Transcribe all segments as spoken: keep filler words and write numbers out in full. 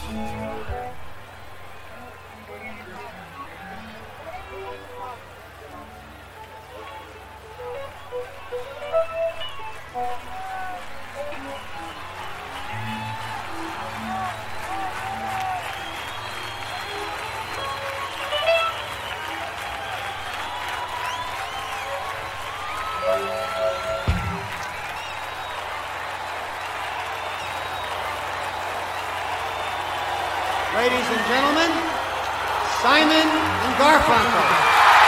Ladies and gentlemen, Simon and Garfunkel.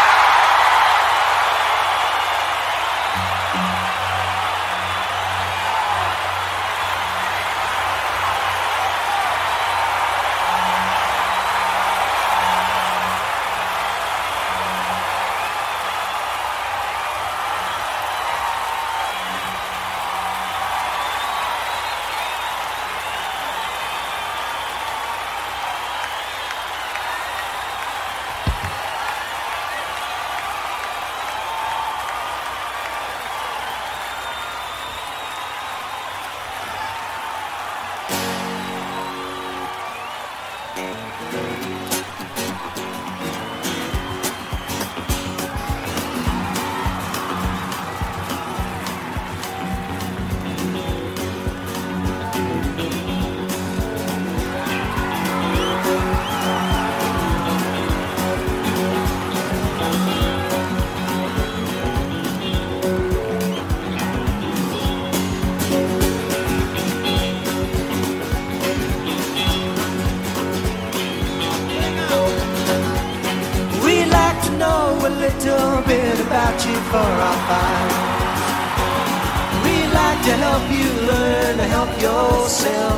little bit about you for our fight. We'd like to help you learn to help yourself.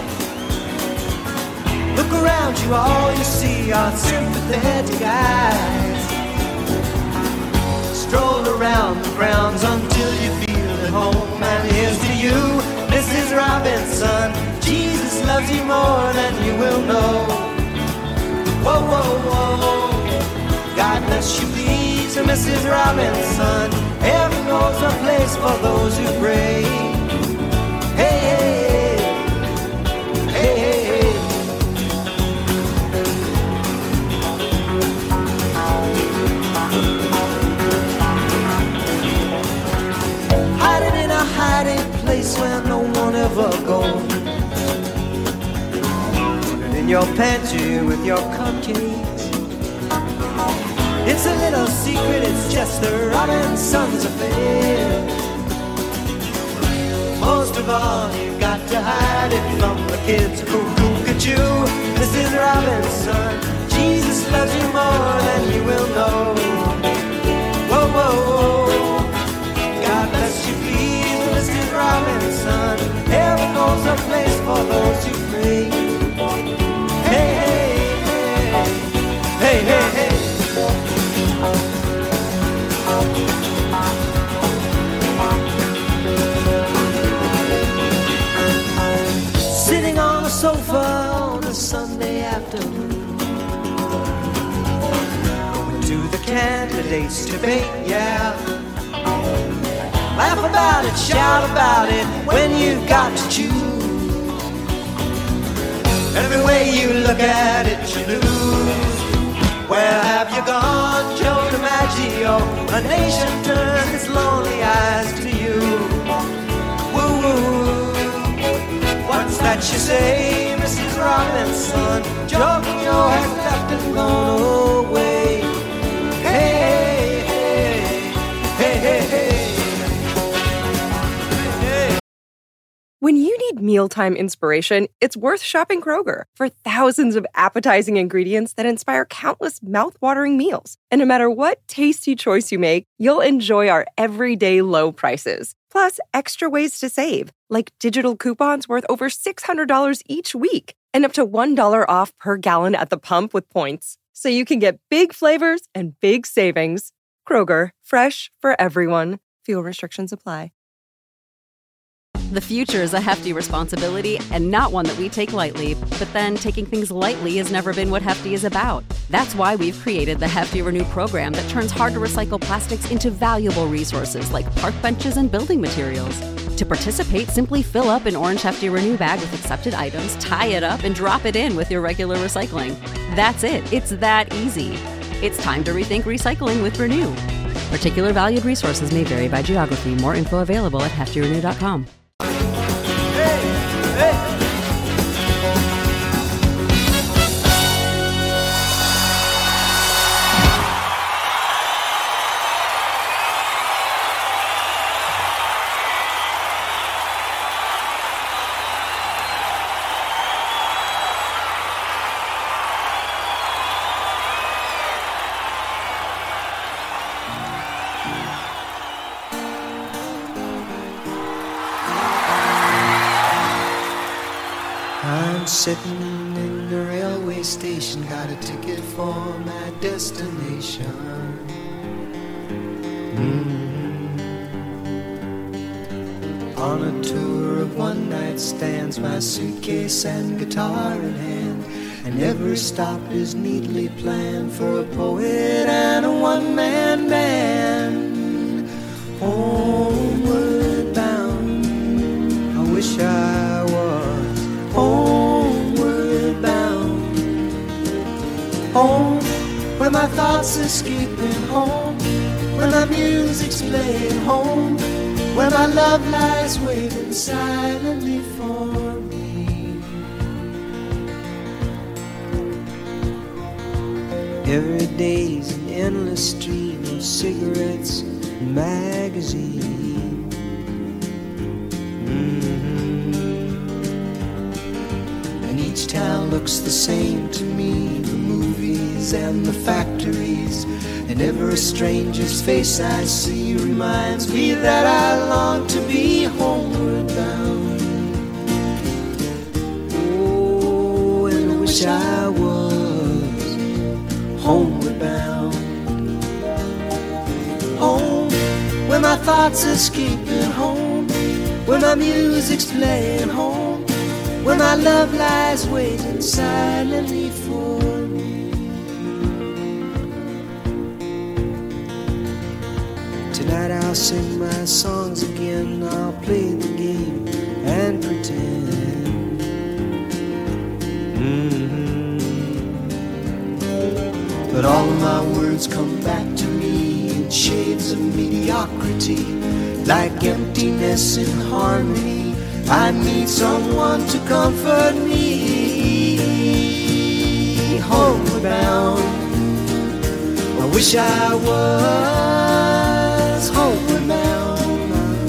Look around you, all you see are sympathetic eyes. Stroll around the grounds until you feel at home. And here's to you, Missus Robinson. Jesus loves you more than you will know. Whoa, whoa, whoa. God bless you, please, Missus Robinson. Heaven knows a place for those who pray. Hey, hey, hey, hey, hey, hey. Hiding in a hiding place where no one ever goes. Put it in your pantry with your cupcakes. It's a little secret, it's just the Robinsons' affair. Most of all, you've got to hide it from the kids who look at you. Missus Robinson, Jesus loves you more than you will know. Whoa, whoa, whoa. God bless you, please, Missus Robinson. Heaven knows a place for those who pray. Hey, hey, hey, hey, hey, hey. Sitting on a sofa on a Sunday afternoon, going to the candidates debate, yeah. Laugh about it, shout about it when you've got to choose. Every way you look at it, you lose. Where have you gone, Joe DiMaggio? A nation turned its lonely eyes to you. Woo woo. What's that you say, Missus Robinson? Joking your has left and gone away. Hey, hey, hey, hey, hey. When you need mealtime inspiration, it's worth shopping Kroger for thousands of appetizing ingredients that inspire countless mouth-watering meals. And no matter what tasty choice you make, you'll enjoy our everyday low prices. Plus, extra ways to save, like digital coupons worth over six hundred dollars each week and up to one dollar off per gallon at the pump with points. So you can get big flavors and big savings. Kroger, fresh for everyone. Fuel restrictions apply. The future is a hefty responsibility and not one that we take lightly. But then taking things lightly has never been what Hefty is about. That's why we've created the Hefty Renew program that turns hard-to-recycle plastics into valuable resources like park benches and building materials. To participate, simply fill up an Orange Hefty Renew bag with accepted items, tie it up, and drop it in with your regular recycling. That's it. It's that easy. It's time to rethink recycling with Renew. Particular valued resources may vary by geography. More info available at hefty renew dot com. Hey, hey. I'm sitting in the railway station, got a ticket for my destination. Mm-hmm. On a tour of one night stands, my suitcase and guitar in hand, and every stop is neatly planned for a poet and a one-man band. Homeward bound, I wish I was homeward bound. Home, where my thoughts escaping. Home, where my music's playing. Home, where my love lies waiting silently for me. Every day's an endless stream of cigarettes and magazines. Each town looks the same to me, the movies and the factories, and every stranger's face I see reminds me that I long to be homeward bound. Oh, and I wish I was homeward bound. Home, where my thoughts escaping. Home, where my music's playing. Home, where my love lies waiting silently for me. Tonight I'll sing my songs again, I'll play the game and pretend. Mm-hmm. But all of my words come back to me in shades of mediocrity, like emptiness in harmony. I need someone to comfort me. Homeward bound, I wish I was homeward bound.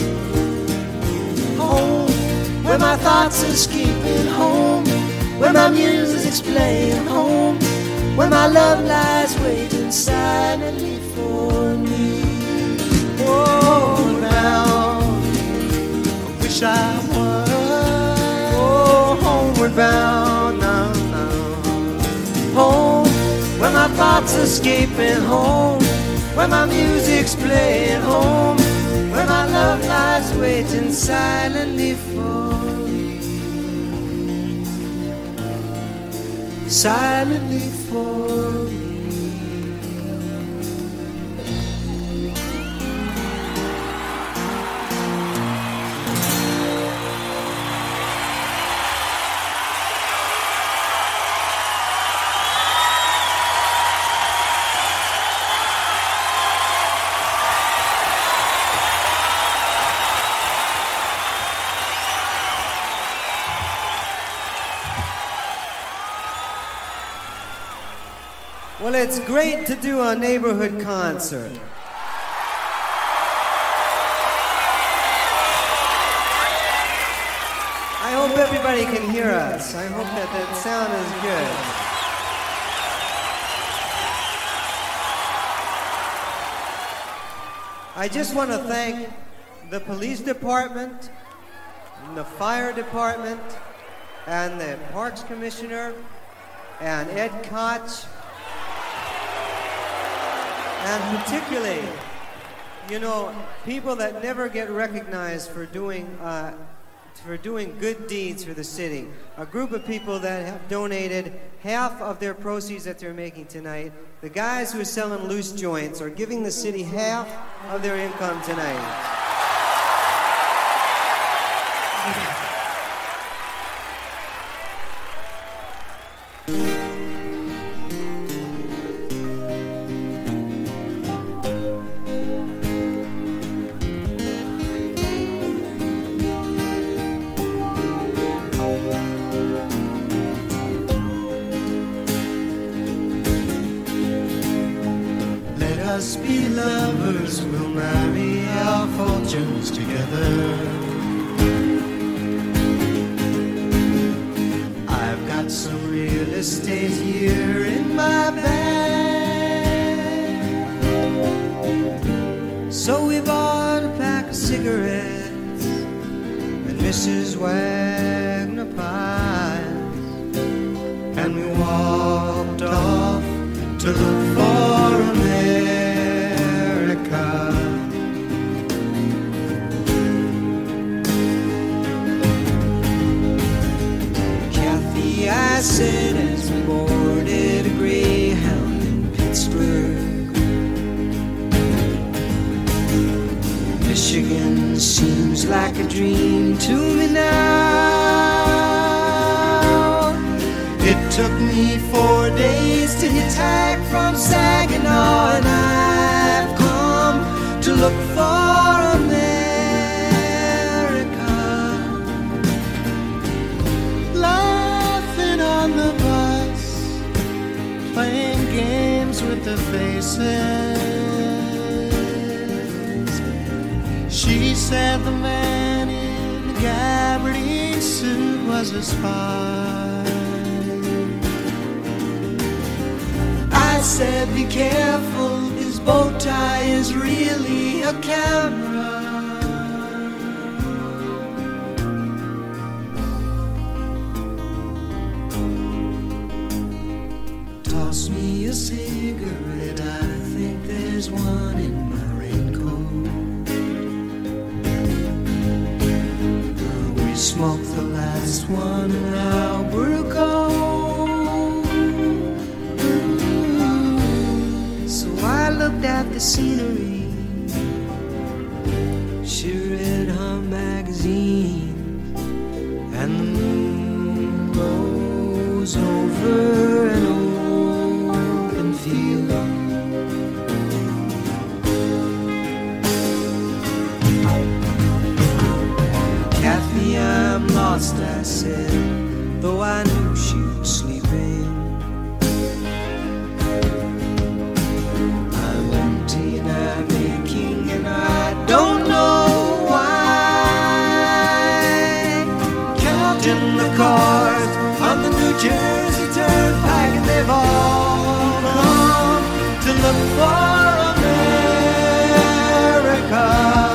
Home, where my thoughts escaping. Home, where my music's playing. Home, where my love lies waiting silently for me. Homeward bound, I wish I was homeward bound, now, now. Home, where my thoughts escaping. Home, where my music's playing. Home, where my love lies waiting silently for me. Silently for me. Well, it's great to do a neighborhood concert. I hope everybody can hear us. I hope that that sound is good. I just want to thank the police department, and the fire department, and the Parks Commissioner, and Ed Koch, and particularly, you know, people that never get recognized for doing uh, for doing good deeds for the city. A group of people that have donated half of their proceeds that they're making tonight. The guys who are selling loose joints are giving the city half of their income tonight. Let us be lovers, we'll marry our fortunes together. I've got some real estate here in my bag. So we bought a pack of cigarettes and Missus Wagner pies, and we walked off to look for America. Kathy, I said as we boarded a Greyhound in Pittsburgh, Michigan seems like a dream to me now. It took me four days to hitchhike from Saginaw, and I've come to look for America. Laughing on the bus, playing games with the faces. She said the man in the gabardine suit was a spy. I said, be careful, his bow tie is really a camera. Toss me a cigarette, I think there's one in my raincoat. We smoked the last one an hour ago. I looked at the scenery. She read her magazine, and the moon rose over an open field. Kathy, I'm lost, I said, though I knew she was sleeping. Don't know why. Counting the cars on the New Jersey Turnpike, and they've all come to look for America.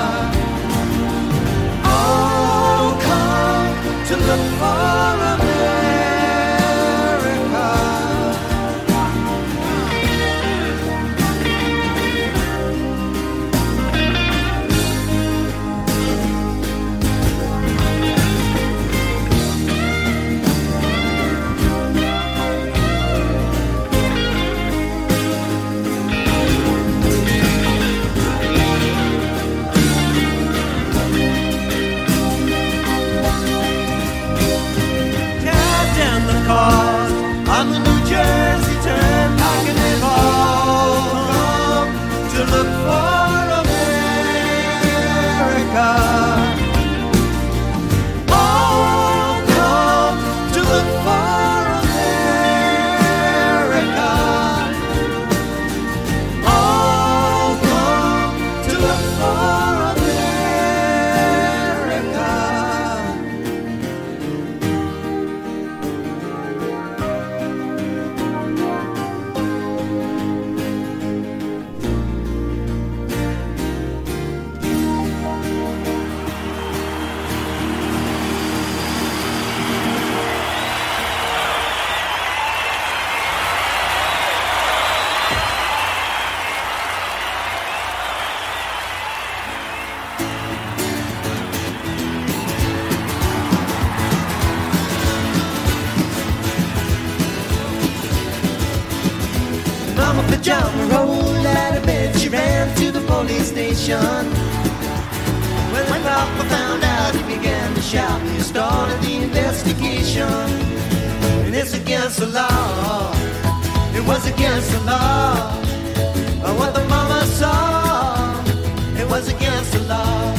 All come to look for America. On the New Jersey Turnpike, and they've all come to look for America. All come to look for America. All come to look for America. Mama pajama rolled out of bed, she ran to the police station. When the papa found out, he began to shout, and he started the investigation. And it's against the law. It was against the law. What the mama saw, it was against the law.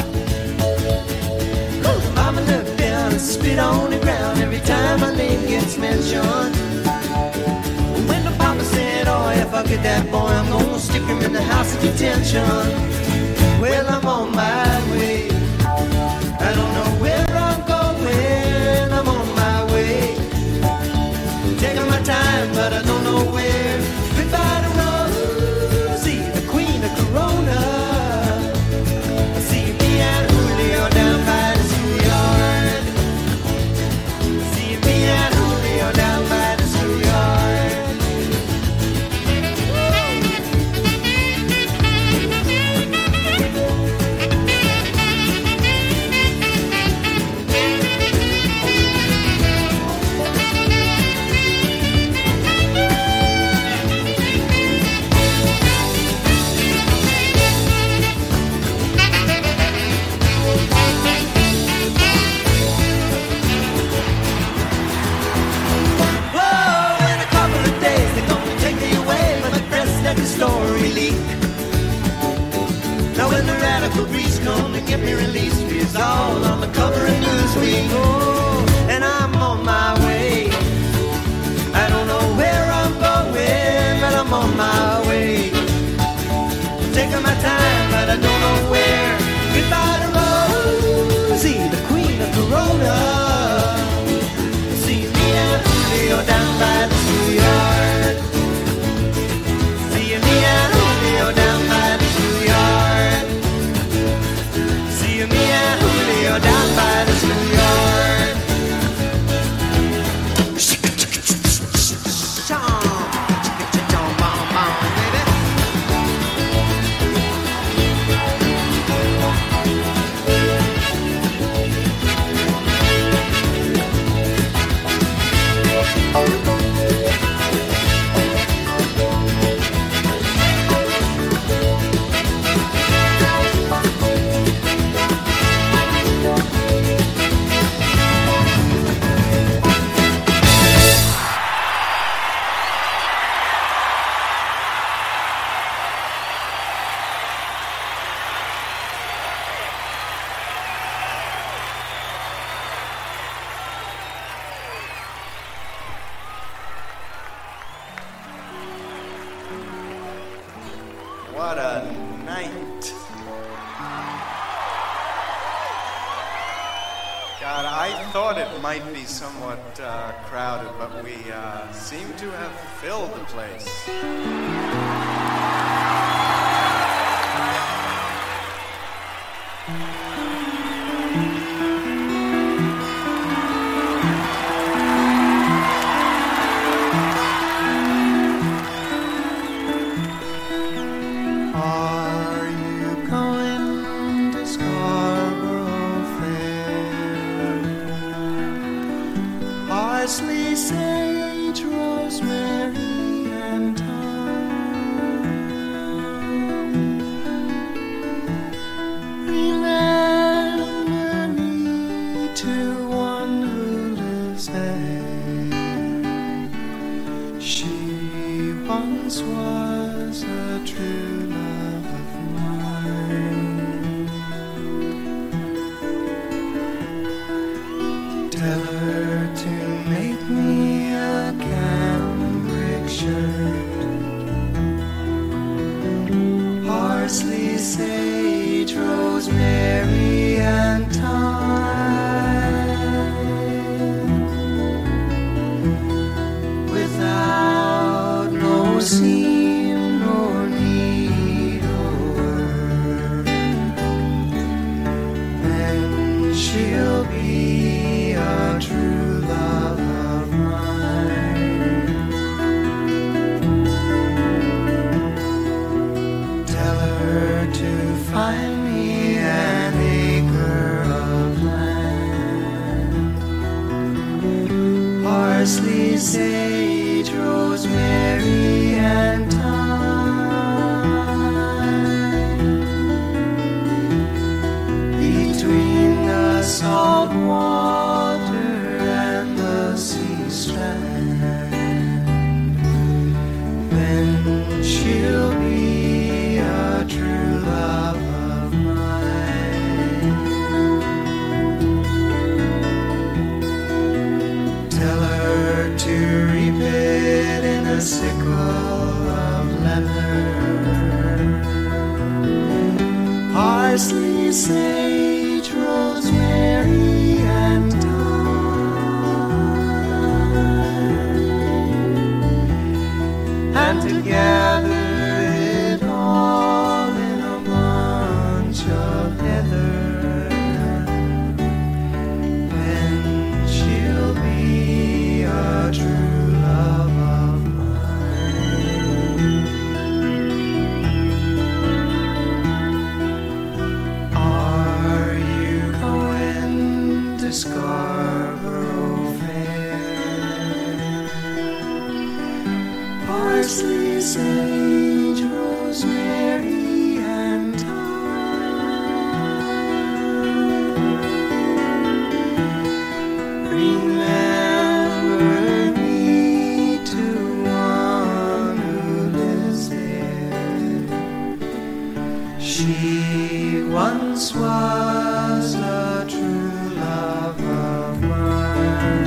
The mama looked down and spit on the ground every time my name gets mentioned. When the papa said, oh, if I get that boy, I'm gonna stick him in the house of detention. Well, I'm on my way. I don't know where I'm going. I'm on my way. Taking my time, but I don't know where. Goodbye to Rosie, the queen of Corona. I see me and Julio down by the schoolyard. I see me and Julio down by the schoolyard. Story leak. Now when the radical breeze come to get me released, it's all on the cover of Newsweek. Oh, and I'm on my way. I don't know where I'm going, but I'm on my way. Taking my time, but I don't know where. Goodbye to Rosie, the queen of Corona. See me and Julio down by the schoolyard. Me and Julio down by the schoolyard. See me and Julio down by the schoolyard. What a night. God, I thought it might be somewhat uh, crowded, but we uh, seem to have filled the place. Parsley, sage, rosemary, and thyme. Remember me to one who lives there. She once was a true love of mine. Tell her to make me a cambric shirt, parsley, sage, rosemary, and thyme, without no seam nor needlework. Then she'll be a true love of mine. Tell her to find me an acre of land, parsley, sage, rosemary, and thyme, between the salt water and the sea strand. parsley, sage, rosemary, and thyme. Remember me to one who lives there. She once was a true love of mine.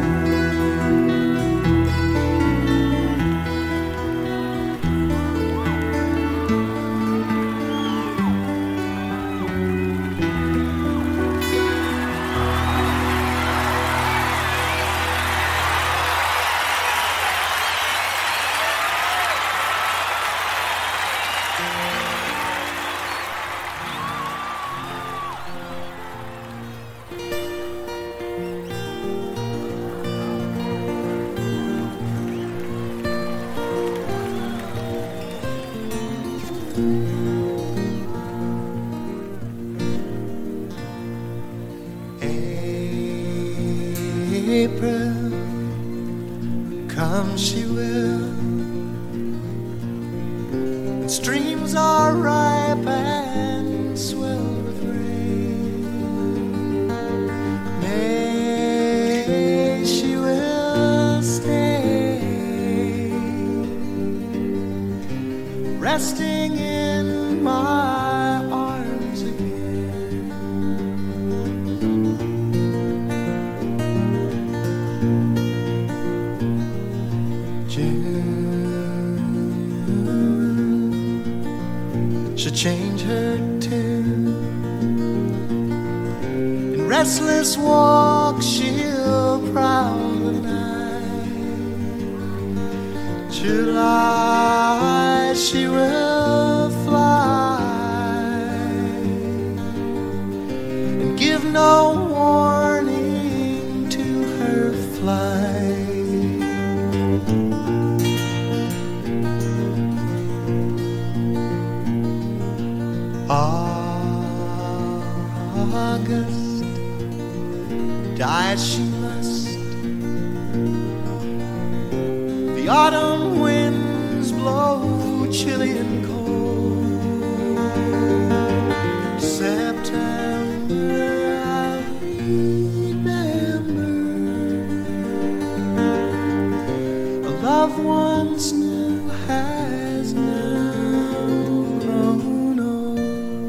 April, come she will, and streams are ripe and swell with rain. May she will stay, resting in my arms again. June should change her tune. In restless walks she'll prowl the night. July she will fly and give no warning to her flight. August, die she must. The autumn winds blow chilly and cold. September, I remember a loved one's new has now grown old.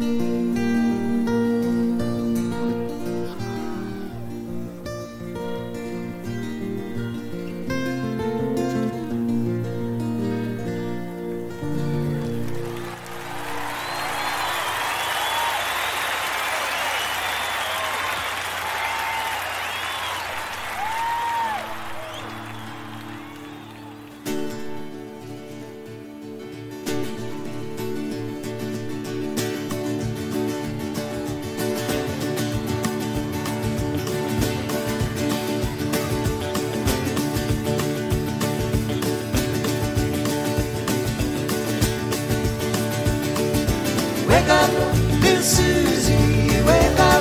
Wake up, little Susie, wake up.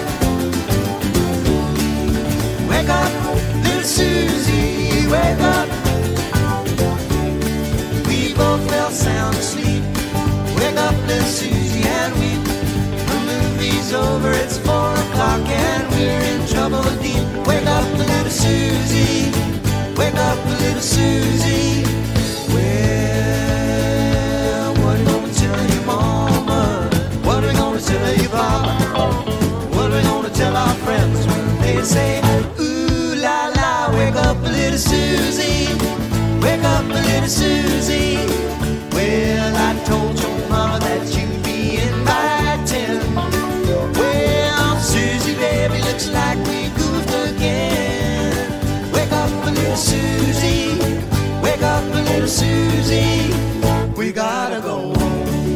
Wake up, little Susie, wake up. We both fell sound asleep. Wake up, little Susie, and weep. The movie's over, it's four o'clock, and we're in trouble deep. Wake up, little Susie, wake up, little Susie. Well, what are you gonna tell your mama? What are we gonna tell you, Papa? What are we gonna tell our friends when they say, ooh la la, wake up, little Susie, wake up, little Susie. Well, I told your mama that you'd be in by ten. Well, Susie, baby, looks like we goofed again. Wake up, little Susie, wake up, little Susie. We gotta go home.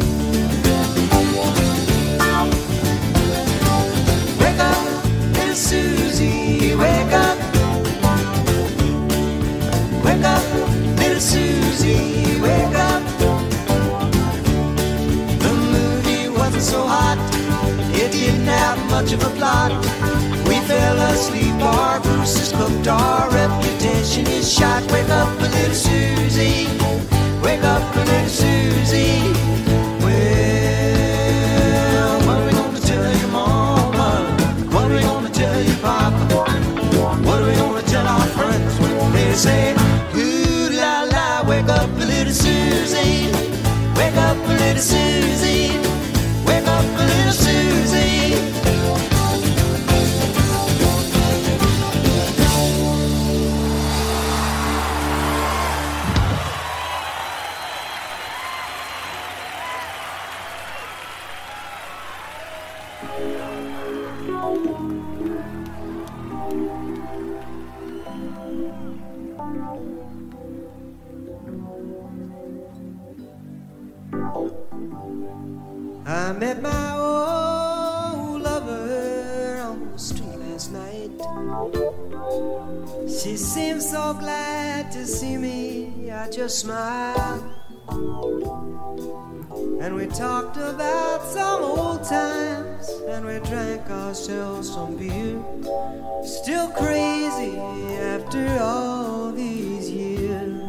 Susie, wake up. Wake up, little Susie, wake up. The movie wasn't so hot, it didn't have much of a plot. We fell asleep, our goose is cooked, our reputation is shot. Wake up, little Susie, wake I met my old lover on the street last night. She seemed so glad to see me, I just smiled. And we talked about some old times, and we drank ourselves some beer. Still crazy after all these years.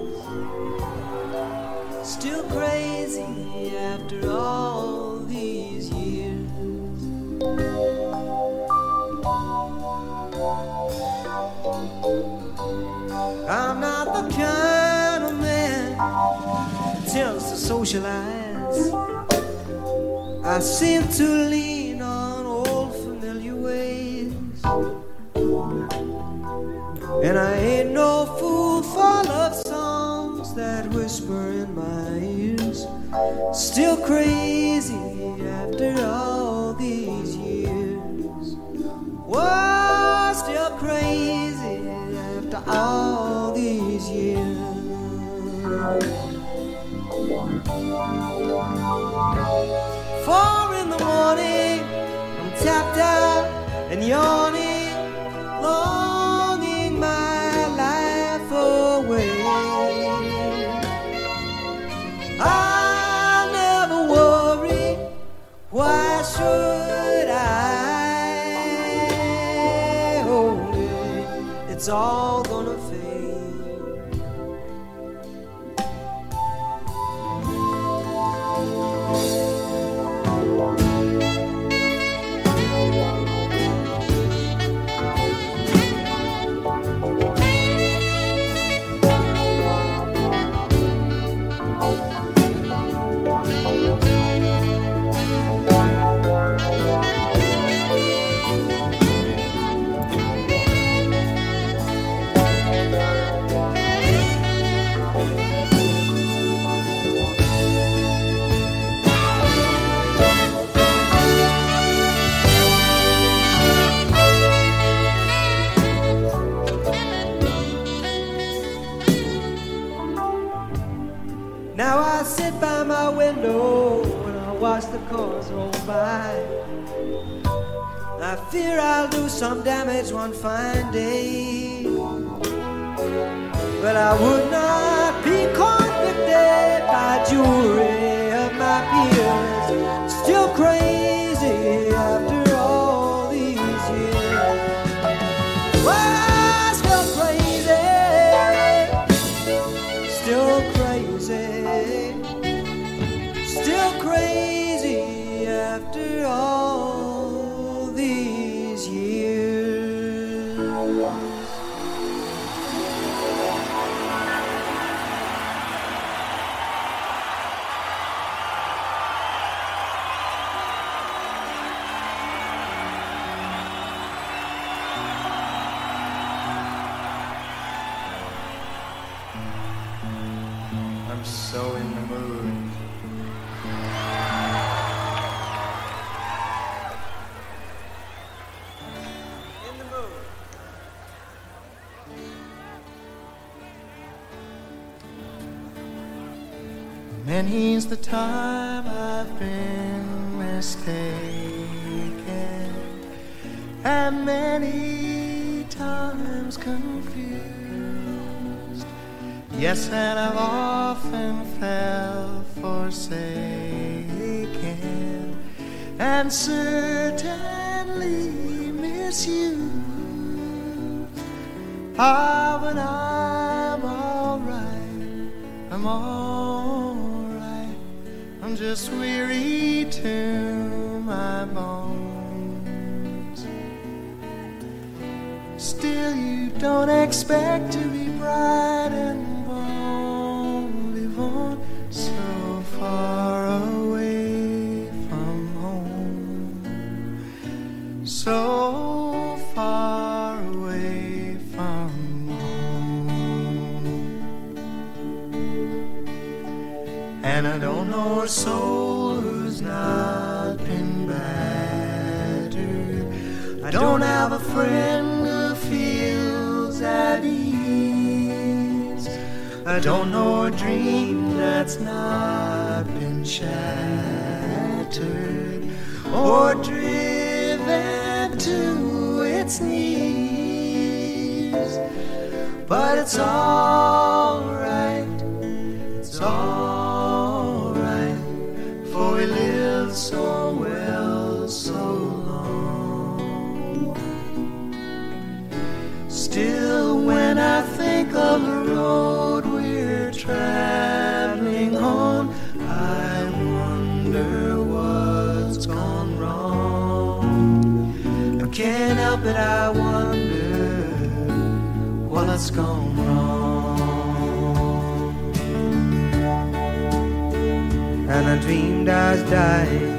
Still crazy after all these years. I'm not the kind of man who tends to socialize. I seem to lean on old familiar ways. And I ain't no fool for love songs that whisper in my ears. Still crazy after all these years. Whoa, still crazy after all these years. Four in the morning, I'm tapped out and yawning, longing my life away. I'll never worry, why should I? Oh, it's all gonna fade. Now I sit by my window when I watch the cars roll by. I fear I'll do some damage one fine day, but I would not be convicted by jury of my peers. Still crazy after all these years. Well, still crazy, still crazy. Still crazy after all these years. I'm so in the mood. Many's the time I've been mistaken, and many times confused. Yes, and I've often felt forsaken, and certainly misused. Ah, but I'm alright, I'm alright, I'm just weary to my bones. Still you don't expect to be bright and bold, live on so far away from home, so far away from home. And I don't know a soul who's not been battered. I don't have a friend who feels at ease. I don't know a dream that's not been shattered. or driven to its knees. But it's all right, it's all right, for we lived so well so long. Still, when I think of the road we're traveling on, I wonder what's gone wrong. I can't help it, I wonder what's gone wrong. And I dreamed I was dying.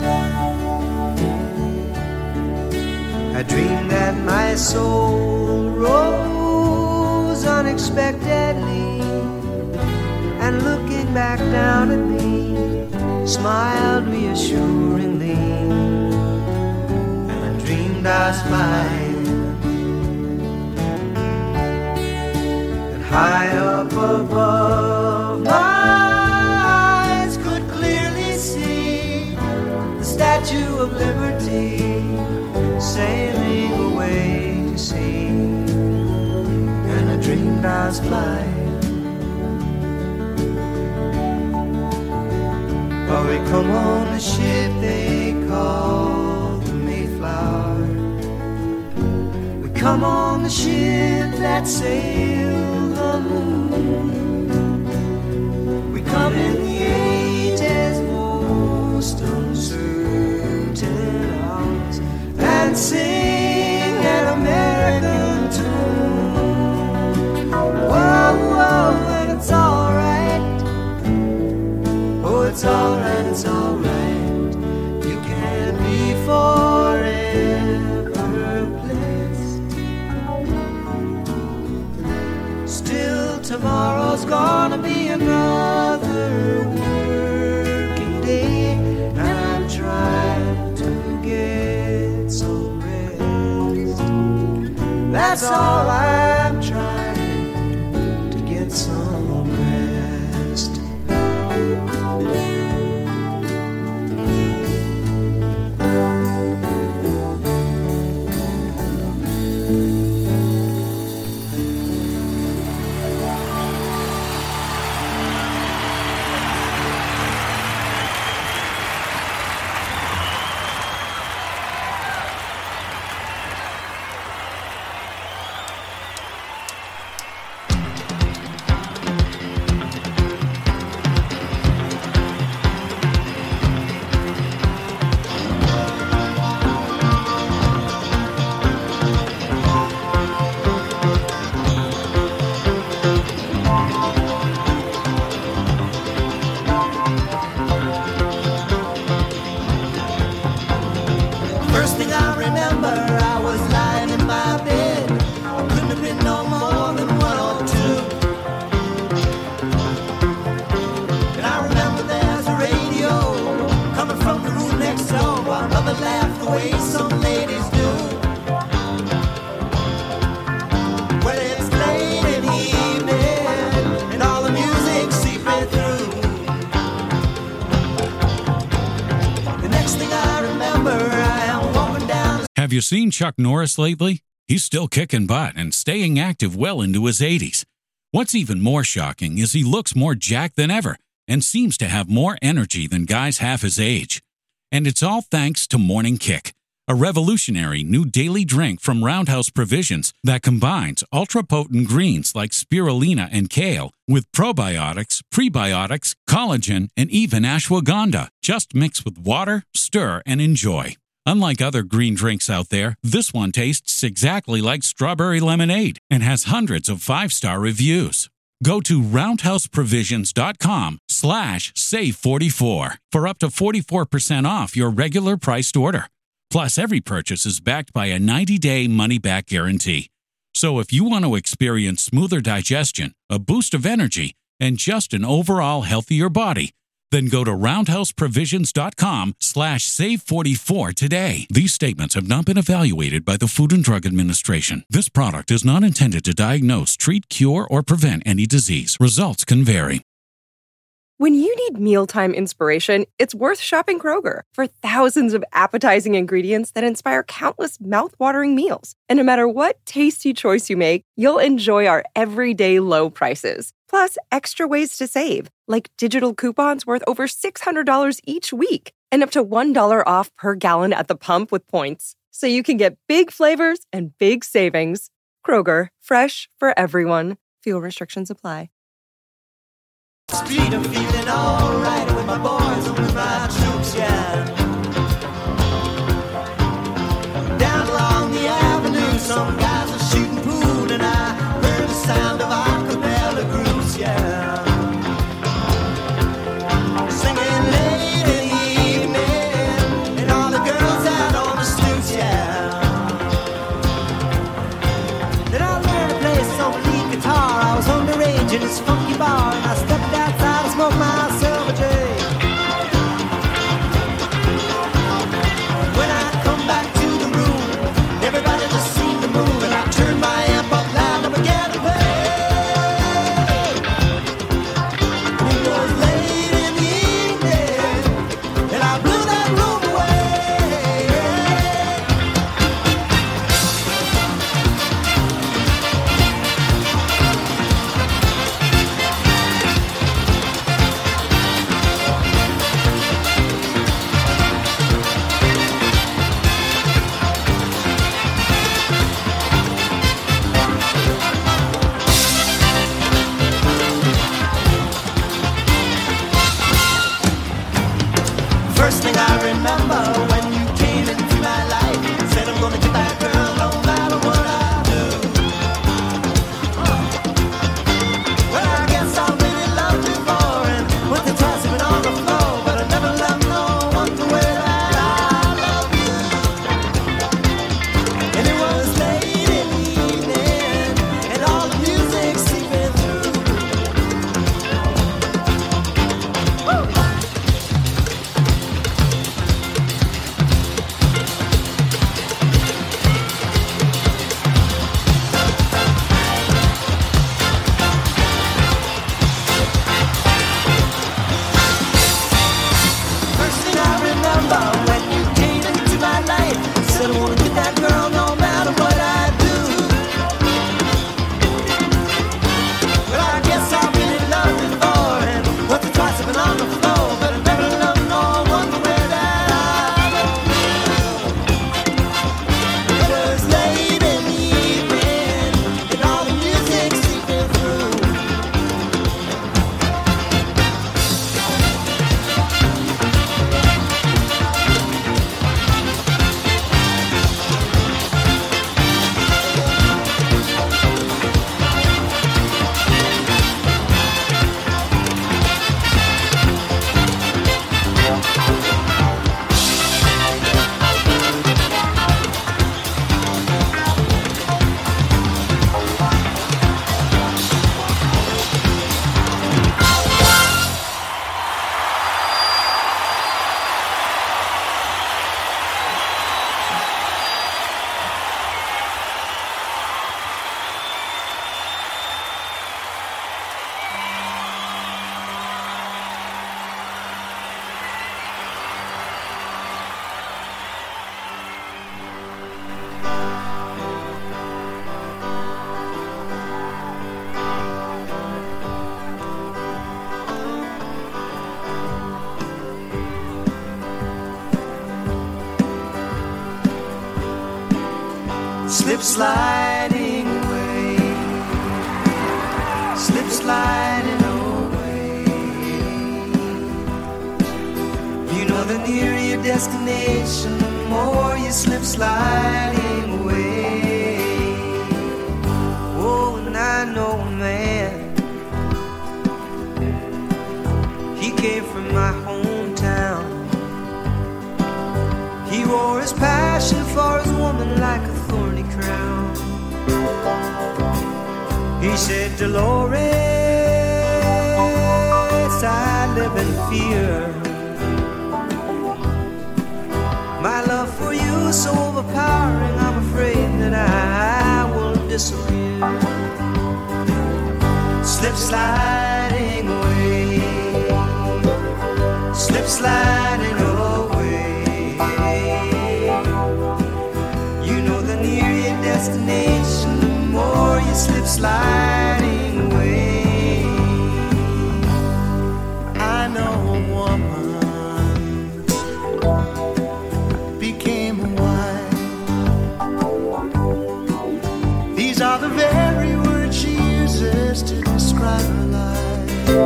I dreamed that my soul rose unexpectedly, and looking back down at me, smiled reassuringly. And I dreamed I was flying, high up above, my eyes could clearly see the Statue of Liberty sailing away to sea. And I dreamed I was flying, but we come on a ship they call the Mayflower. We come on the ship that sailed the moon. We come in the age's most uncertain hours and sing an American tune. Whoa, whoa, and it's alright. Oh, it's alright, it's alright. You can be forever blessed. Still, tomorrow's gonna be another working day, and I'm trying to get some rest. That's all, I'm trying to get some rest. First thing I remember, I was lying in my bed. I couldn't have been no more than one or two. And I remember there's a radio coming from the room next door, while mother laughed the way some ladies do. Well, it's late in the evening, and all the music seeping through. The next thing I remember, I am walking down. Have you seen Chuck Norris lately? He's still kicking butt and staying active well into his eighties. What's even more shocking is he looks more jacked than ever and seems to have more energy than guys half his age. And it's all thanks to Morning Kick, a revolutionary new daily drink from Roundhouse Provisions that combines ultra-potent greens like spirulina and kale with probiotics, prebiotics, collagen, and even ashwagandha. Just mix with water, stir, and enjoy. Unlike other green drinks out there, this one tastes exactly like strawberry lemonade and has hundreds of five-star reviews. Go to roundhouseprovisions.com slash save44 for up to forty-four percent off your regular priced order. Plus, every purchase is backed by a ninety-day money-back guarantee. So if you want to experience smoother digestion, a boost of energy, and just an overall healthier body, then go to roundhouseprovisions.com slash save44 today. These statements have not been evaluated by the Food and Drug Administration. This product is not intended to diagnose, treat, cure, or prevent any disease. Results can vary. When you need mealtime inspiration, it's worth shopping Kroger for thousands of appetizing ingredients that inspire countless mouth-watering meals. And no matter what tasty choice you make, you'll enjoy our everyday low prices. Plus, extra ways to save, like digital coupons worth over six hundred dollars each week and up to one dollar off per gallon at the pump with points. So you can get big flavors and big savings. Kroger, fresh for everyone. Fuel restrictions apply. Street, I'm feeling alright with my boys and with my troops, yeah. Down along the avenue, some guys are shooting pool, and I heard the sound of acapella groups, yeah. Singing late in the evening, and all the girls out on the stoops, yeah. Then I learned to play some lead guitar. I was underage in this funky bar, and I stepped outside and smoked myself a J. When I come back to the room, everybody just seemed to move, and I turned my amp up loud and began to play. It was late in the evening, and I blew that room away. First thing I remember when you came into my life, said I'm gonna get that girl no matter what I do. Well, I guess I really loved you for and went to toss it on the floor, but I never loved no one the way that I love you. And it was late in the evening, and all the music seeping through. Woo! First thing I remember when you came into my life, said I wanna get that girl no matter what I do. Well, I guess I really loved you for and once or twice I've been on the floor, but I never loved no one the way that I love you. It was late in the evening, and all the music seeping through. Slip sliding away, slip sliding away. You know the nearer your destination, the more you slip sliding away. Oh, and I know a man, he came from my hometown. He wore his passion for his woman like a thorny crown. He said, Dolores, I live in fear. My love for you is so overpowering, I'm afraid that I will disappear. Slip sliding away. sliding away. You know the nearer your destination, the more you slip sliding away. I know a woman became a wife. These are the very words she uses to describe her life.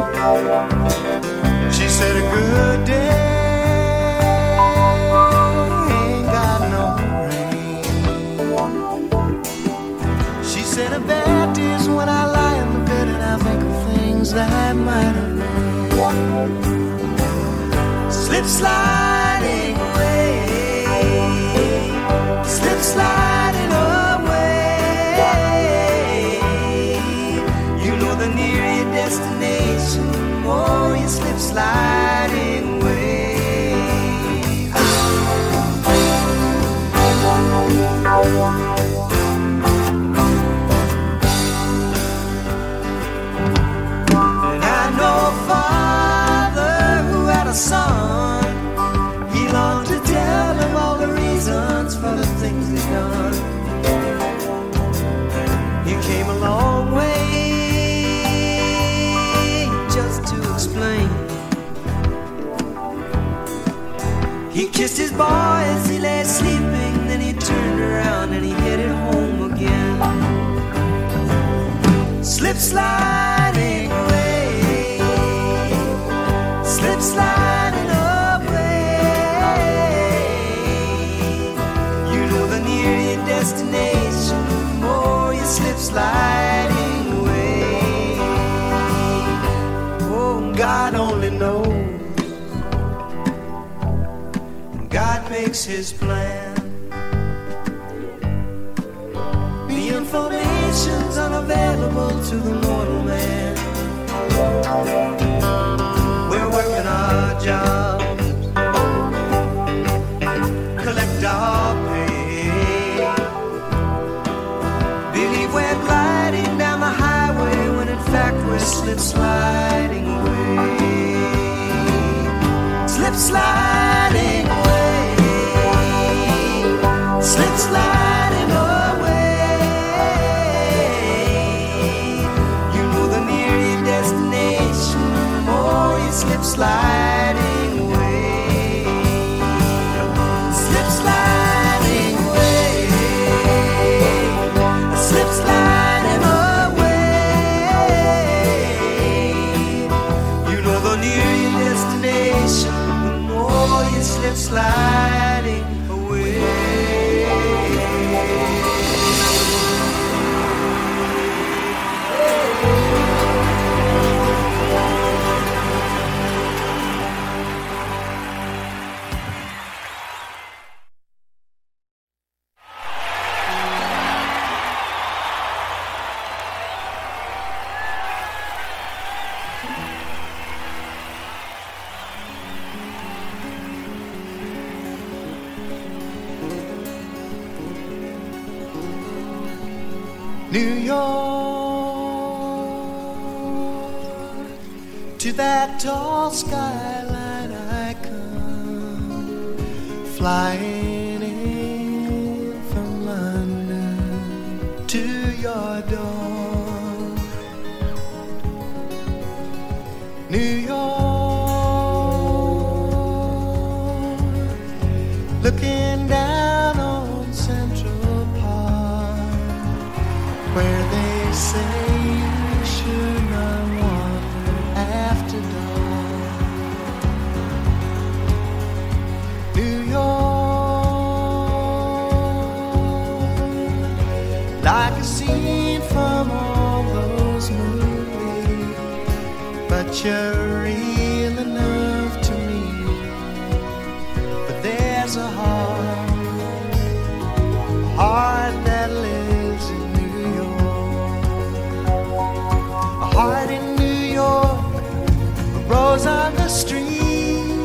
She said a good day ain't got no rain. She said a bad day is when I lie in the bed and I think of things that might have been. Slip sliding away, slip sliding away. You know the nearer your destination, the more you slip sliding away. And I know a father who had a son. He longed to tell him all the reasons for the things he'd done. He came a long way just to explain. He kissed his boy as he lay sleeping, then he turned around and he headed home again. Slip sliding away, slip sliding away. You know the nearer your destination, the more you slip sliding away. Oh, God only knows. God makes his plan. The information's unavailable to the mortal man. We're working our jobs, collect our pay. Believe we're gliding down the highway when in fact we're slip sliding away. Slip sliding away, slip sliding away. You know the nearer your destination, the more you slip sliding away. Slip sliding away, slip sliding away. You know the nearer your destination, the more you slip sliding away. New York, to that tall skyline I come, flying in from London to your door. New York, looking down on Central Park, where they say you should not wander after dark. New York, like a scene from all those movies, but you're real enough to me. But there's a heart, a heart that lives in heart in New York, a rose on the street.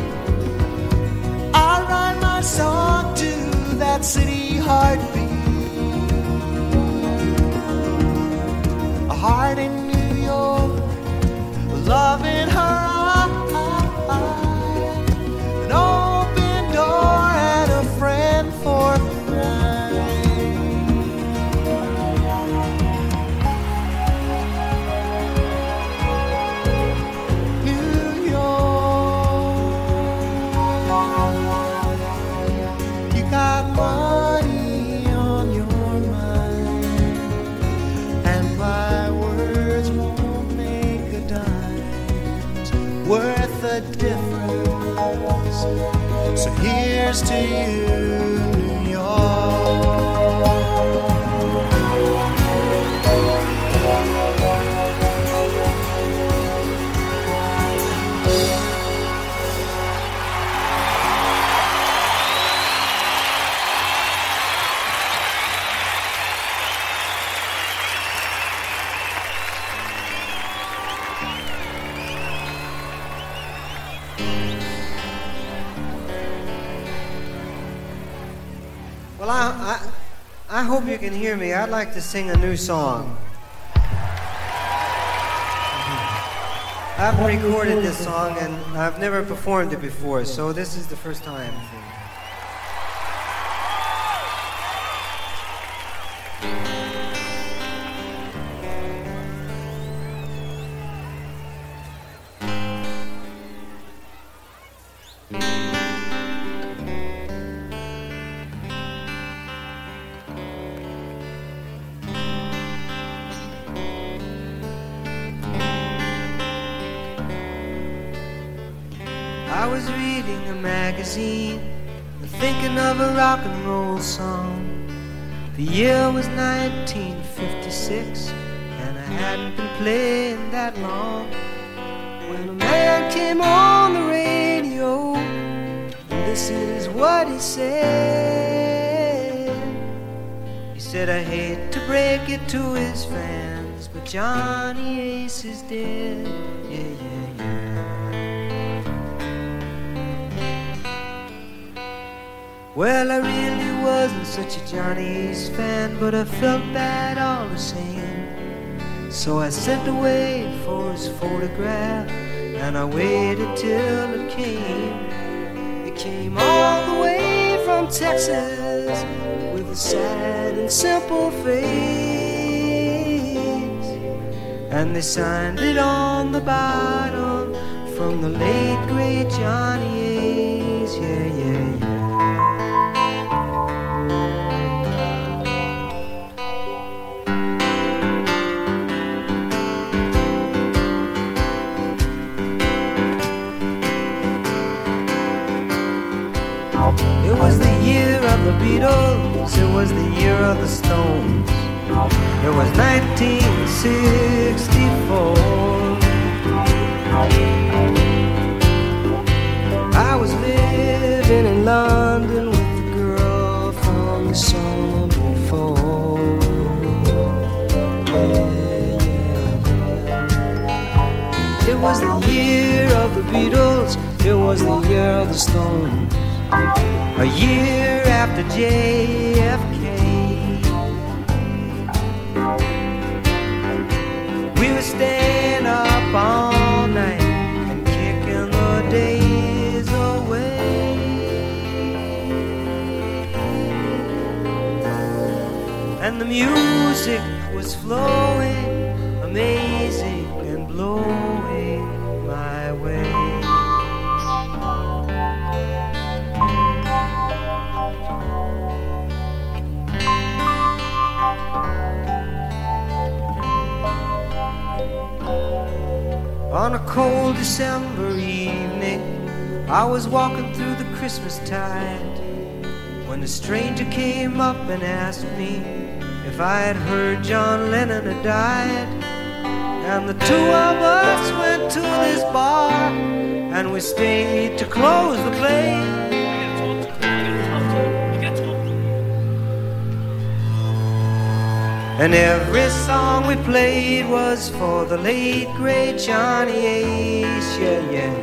I write my song to that city heartbeat. A heart in New York, a love in her worth the difference. So here's to you, New York. Well, I, I, I hope you can hear me. I'd like to sing a new song. I've recorded this song and I've never performed it before, so this is the first time. I was reading a magazine and thinking of a rock and roll song. The year was nineteen fifty-six and I hadn't been playing that long when a man came on the radio and this is what he said. He said, I hate to break it to his fans, but Johnny Ace is dead. Yeah, yeah, yeah. Well, I really wasn't such a Johnny Ace fan, but I felt bad all the same. So I sent away for his photograph, and I waited till it came. It came all the way from Texas, with a sad and simple face. And they signed it on the bottom, from the late great Johnny Ace, yeah, yeah, yeah. It was the year of the Beatles, it was the year of the Stones. It was nineteen sixty-four. I was living in London with the girl from the summer before. Yeah, yeah, yeah. It was the year of the Beatles, it was the year of the Stones. A year after J F K, we were staying up all night and kicking the days away. And the music was flowing, amazing and blowing my way. On a cold December evening, I was walking through the Christmastide when a stranger came up and asked me if I had heard John Lennon had died. And the two of us went to this bar and we stayed to close the play. And every song we played was for the late great Johnny Ace, yeah, yeah.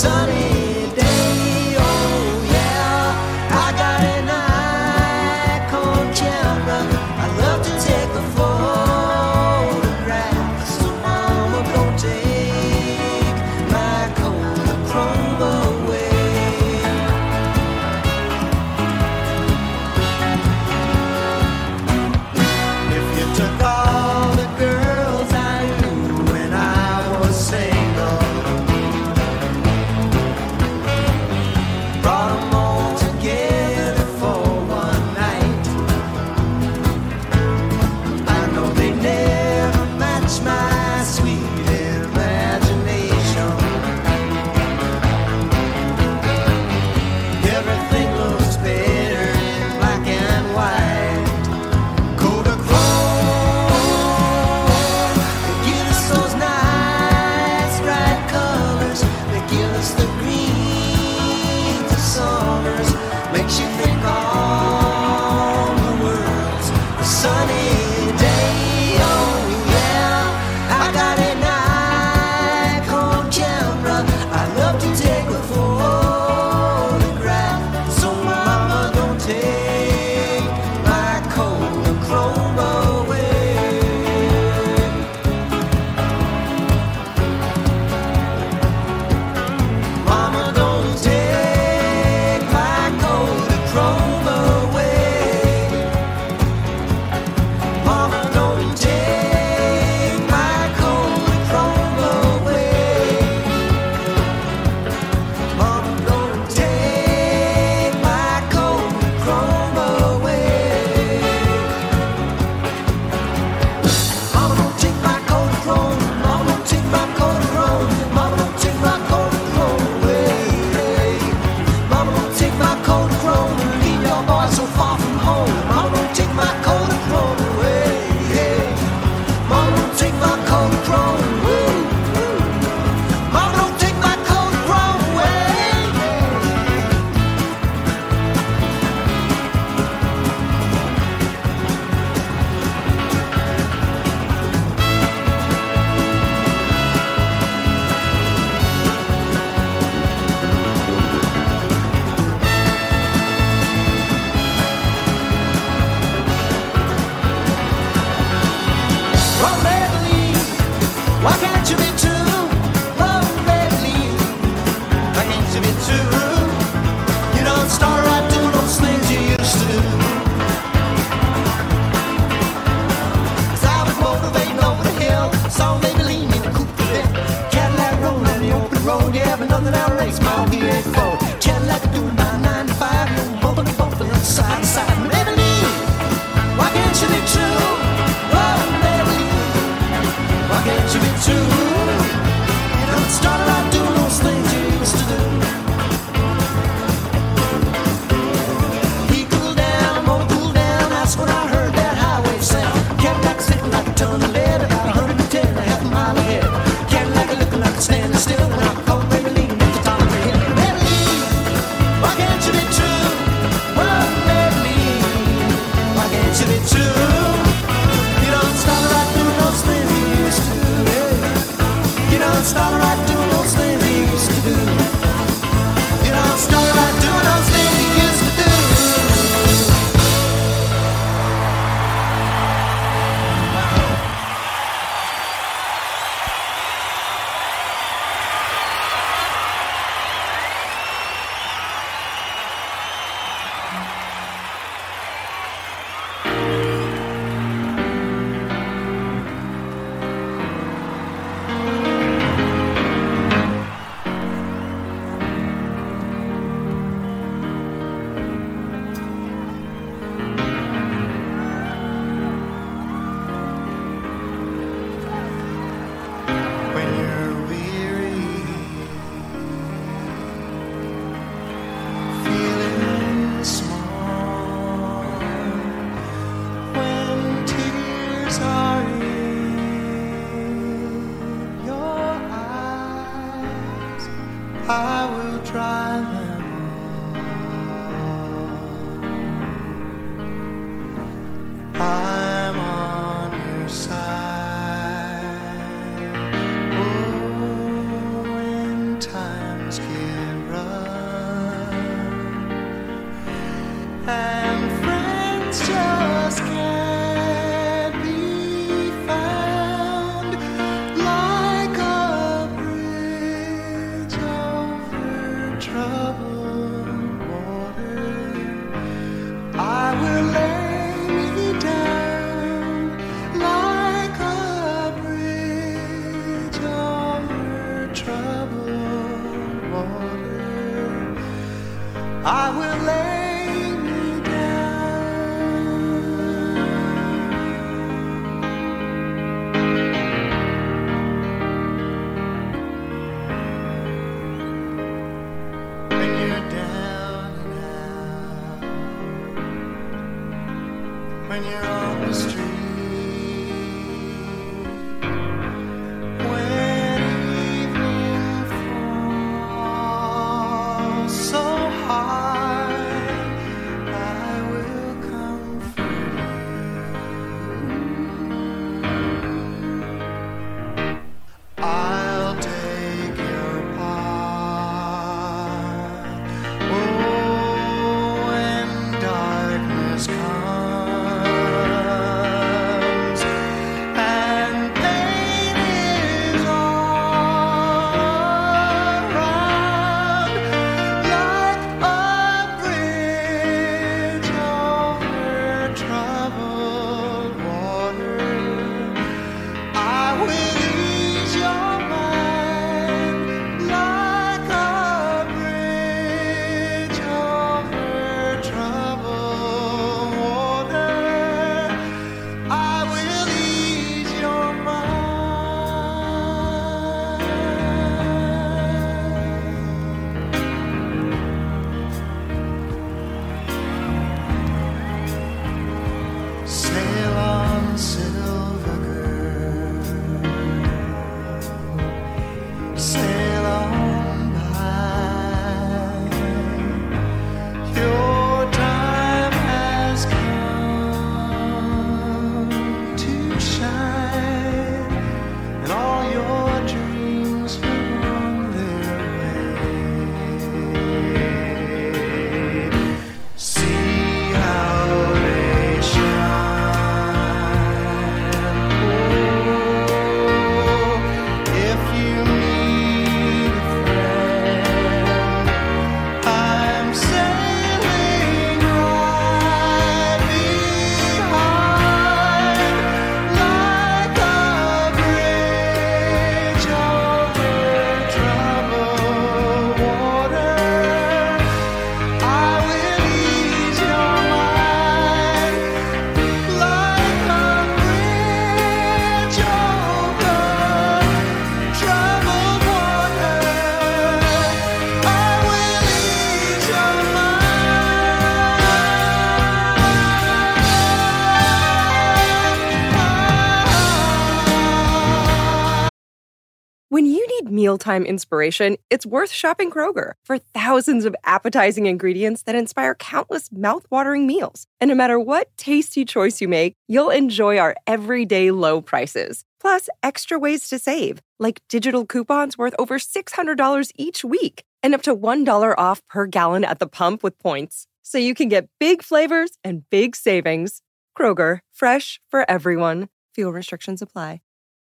sunny day. Oh yeah, I got an Nikon camera. I love to take the photographs. So mama, don't take my Kodachrome away. If you took all the girls I knew when I was single, brought them all together for one night, I know they never match my sweet imagination. Everything looks better in black and white. Kodachrome, they give us those nice bright colors. They give us the greens of summers. Makes you think all the world's a sunny day. Oh yeah, I got a Nikon camera. I love to take a photograph. So mama, don't take my Kodachrome away. Mama, don't take my Kodachrome away. Mama, don't take my Kodachrome away. Mama, don't take my Kodachrome away. Mama, don't take my Kodachrome. Mama, don't take my Kodachrome. Mama, don't take my Kodachrome away. Mama, don't take my Kodachrome. Leave your boy so far from home. Mama, don't take my Kodachrome away. Mama, don't take my Kodachrome. Woo, woo. Mama, don't take my Kodachrome away. Oh, Beverly, why can't you be true? Oh, Beverly, why can't you be true? You don't start right doing those things you used to do. 'Cause I was motivating over the hill, saw Maybelline in the coupe de ville, Cadillac rolling down the open road, yeah, but nothing outrates my V eight Ford. Cadillac doing my nine to five, you know, bumping and bumping on side to side. Maybelline, why can't you be true? Oh, Maybelline, why can't you be true? You don't start out doing those things you used to do. He cooled down, more cool down, that's when I heard that highway sound. Cadillac sitting like a ton of lead, about one hundred ten and a half a mile ahead. Cadillac looking like it's standing still when I called Maybelline at the top of the hill. Maybelline, why can't you be true? troubled water, I will lay me down like a bridge over troubled water. I will lay me down. When you're down and out, when you're on the street, when evening falls so hard, I will comfort you. I'll take your part. Oh, when darkness comes and pain is all around, like a bridge over troubled water, I will ease your mind like a bridge over troubled water. I will ease your mind. Sail on, silver girl. Sail on by. Your time has come to shine, and all your dreams are on their way. See how they shine. Oh, if you need a friend, I'm sailing right behind, like a bridge over troubled water. I will ease your mind, like a bridge over troubled water. I will ease your mind. When you need mealtime inspiration, it's worth shopping Kroger for thousands of appetizing ingredients that inspire countless mouth-watering meals. And no matter what tasty choice you make, you'll enjoy our everyday low prices. Plus, extra ways to save, like digital coupons worth over six hundred dollars each week and up to one dollar off per gallon at the pump with points. So you can get big flavors and big savings. Kroger, fresh for everyone. Fuel restrictions apply.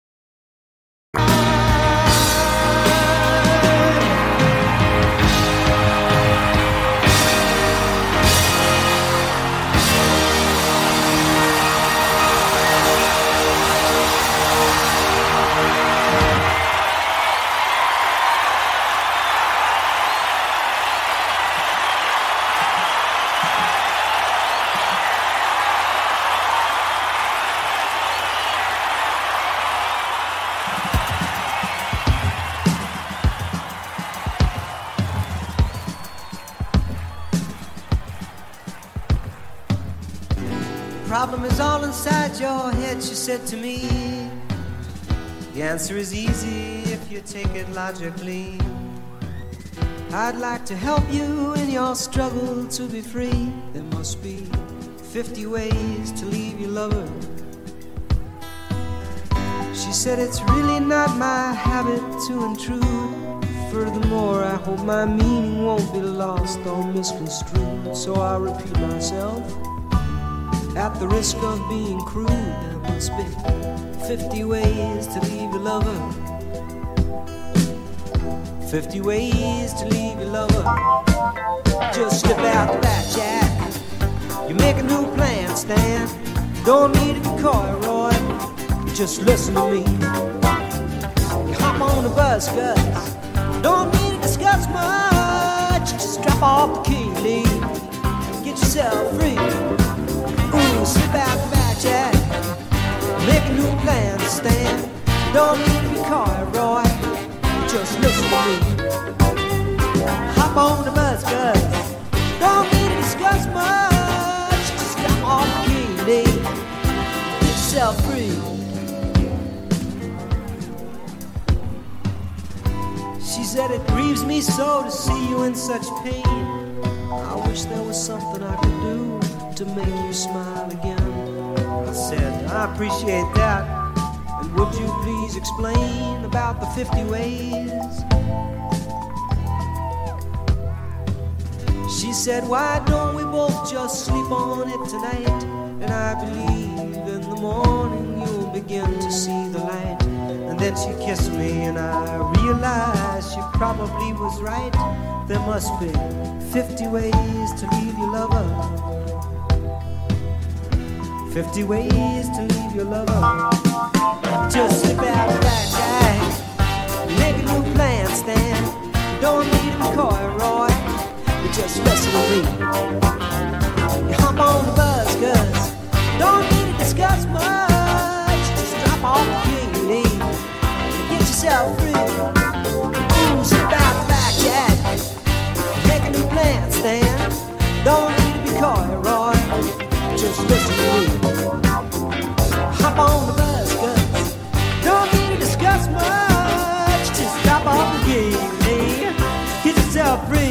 Problem is all inside your head, she said to me. The answer is easy if you take it logically. I'd like to help you in your struggle to be free. There must be fifty ways to leave your lover. She said it's really not my habit to intrude. Furthermore, I hope my meaning won't be lost or misconstrued. So I'll repeat myself. At the risk of being crude, there must be fifty ways to leave your lover. fifty ways to leave your lover. Just slip out the back, Jack. You make a new plan, Stan. Don't need to be coy, Roy. Just listen to me. You hop on the bus, Gus. Don't need to discuss much. Just drop off the key, Lee. Get yourself free. Ooh, slip out the back, Jack. Make a new plan, Stan. Don't need to be coy, Roy. Just listen to me. Hop on the bus, Gus. Don't need to discuss much. Just drop off the key, Lee. Get yourself free. She said, it grieves me so to see you in such pain. I wish there was something I could do to make you smile again. I said, I appreciate that. And would you please explain about the fifty ways? She said, why don't we both just sleep on it tonight? And I believe in the morning you'll begin to see the light. And then she kissed me and I realized she probably was right. There must be fifty ways to leave your lover. Fifty ways to leave your lover. Just slip out the back, Jack. Make a new plan, Stan. Don't need to be coy, Roy. You just listen to me. You hop on the bus, Gus. Don't need to discuss much. Just drop off the key, Lee. Get yourself free. Ooh, slip out the back, Jack. Make a new plan, Stan. Don't need to be coy, Roy. Just listen to me. Hop on the bus, Gus. Don't need to discuss much. Just drop off the key, Lee. Get yourself free.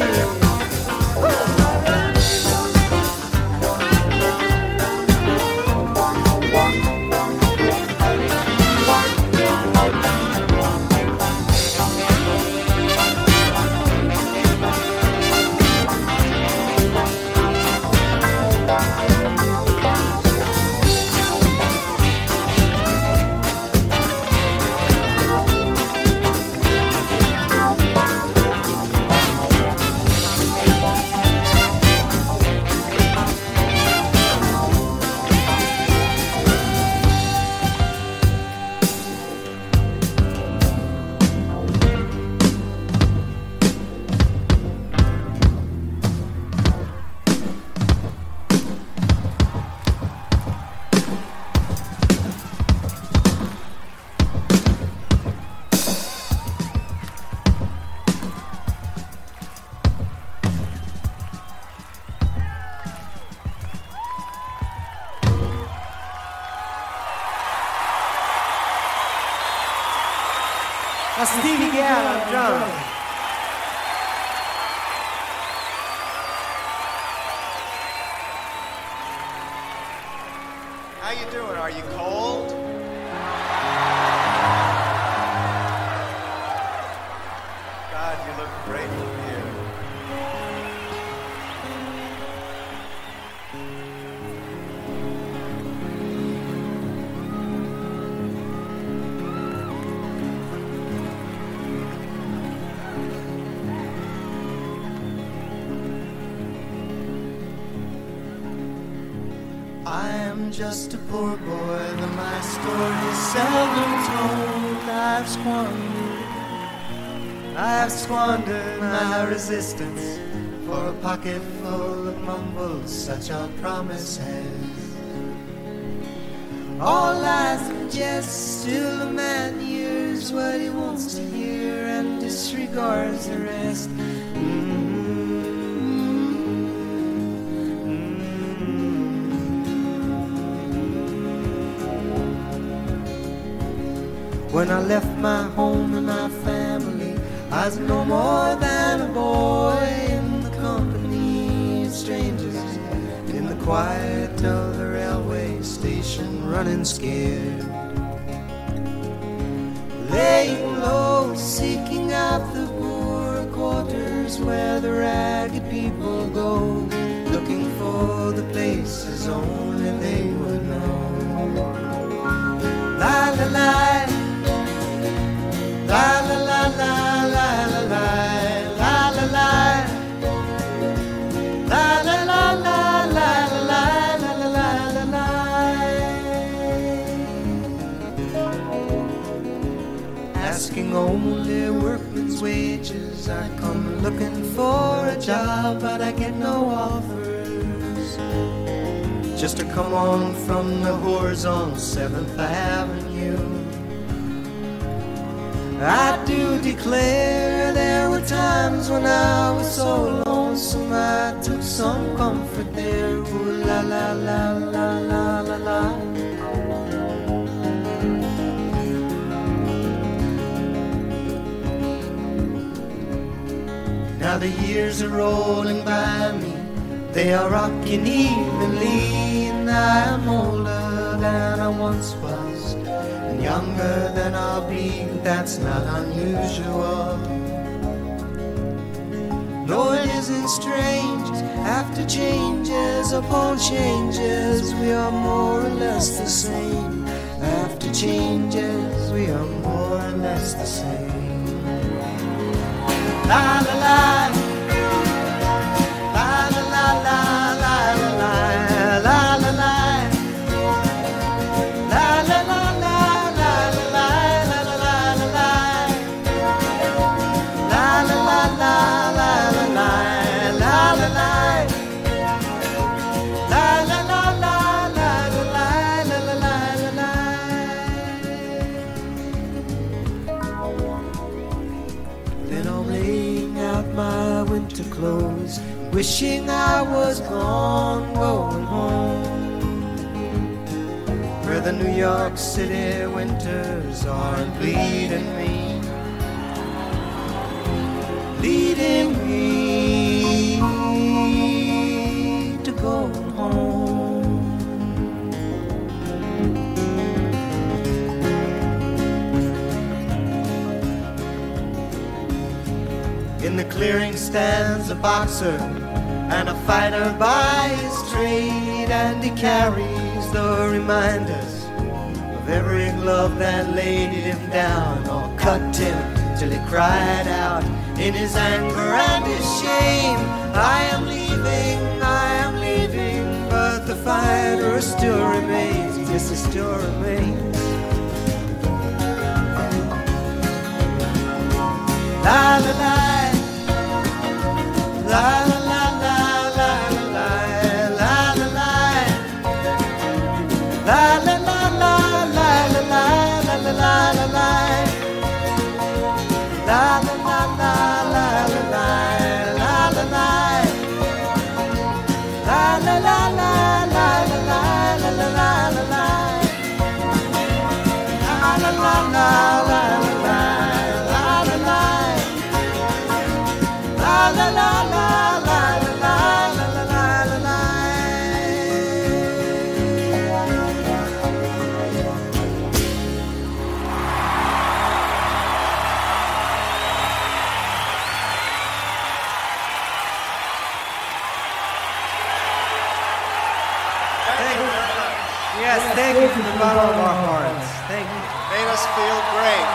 That's Stevie Gadd on drums. How you doing? Are you cold? God, you look great from here. I am just a poor boy, though my story's seldom told. I've squandered, I've squandered my resistance for a pocket full of mumbles such are promises. All lies and jests, still a man hears what he wants to hear and disregards the rest. Mm-hmm. When I left my home and my family, I was no more than a boy in the company of strangers, in the quiet of the railway station, running scared, laying low, seeking out the poor quarters where the ragged people go, looking for the places only they would know. La la la, la la la la la la la. I come looking for a job, but I get no offers. Just to come on from the whores on seventh Avenue. I do declare there were times when I was so lonesome I took some comfort there. Ooh la la la la la la la. Now the years are rolling by me, they are rocking evenly, and I am older than I once was, and younger than I'll be. That's not unusual. No, it isn't strange. After changes upon changes, we are more or less the same. After changes, we are more or less the same. La la la, la la la la la la la la la, la la la la la la la la la la, la la la la la la la la la la, la la la la la la la la. Then I'm laying out my winter clothes, wishing I was gone, going home, where the New York City winters aren't bleeding me, leading me to go home. In the clearing stands a boxer and a fighter by his trade, and he carries the reminders of every glove that laid him down or cut him till he cried out in his anger and his shame, I am leaving, I am leaving, but the fighter still remains, yes, he still remains. La la la, la la la la la la la la la, la la la la la la la la la la la, la la la la la la la la la, la la la la la la la la la la, la la la la la la. La la la la la la la la la la. Thank you. Yes, thank you from the bottom of our hearts. Thank you. Made us feel great.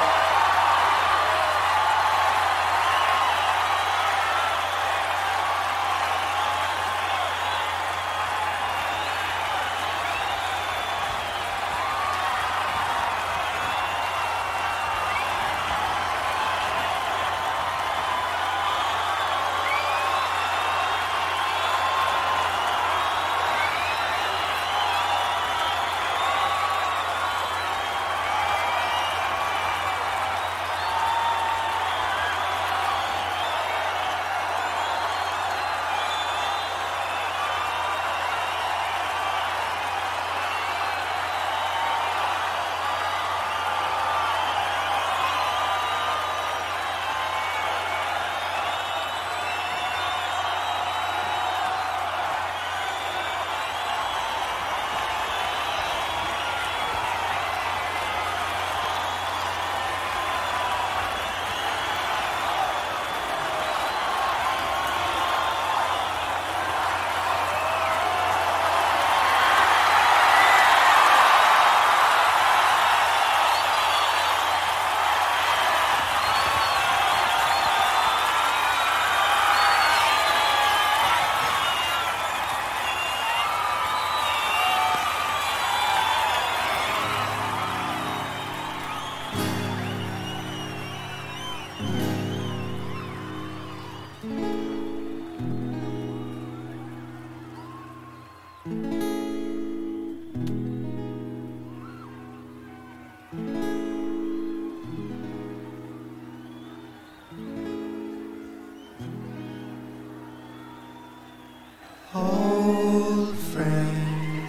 Old friends,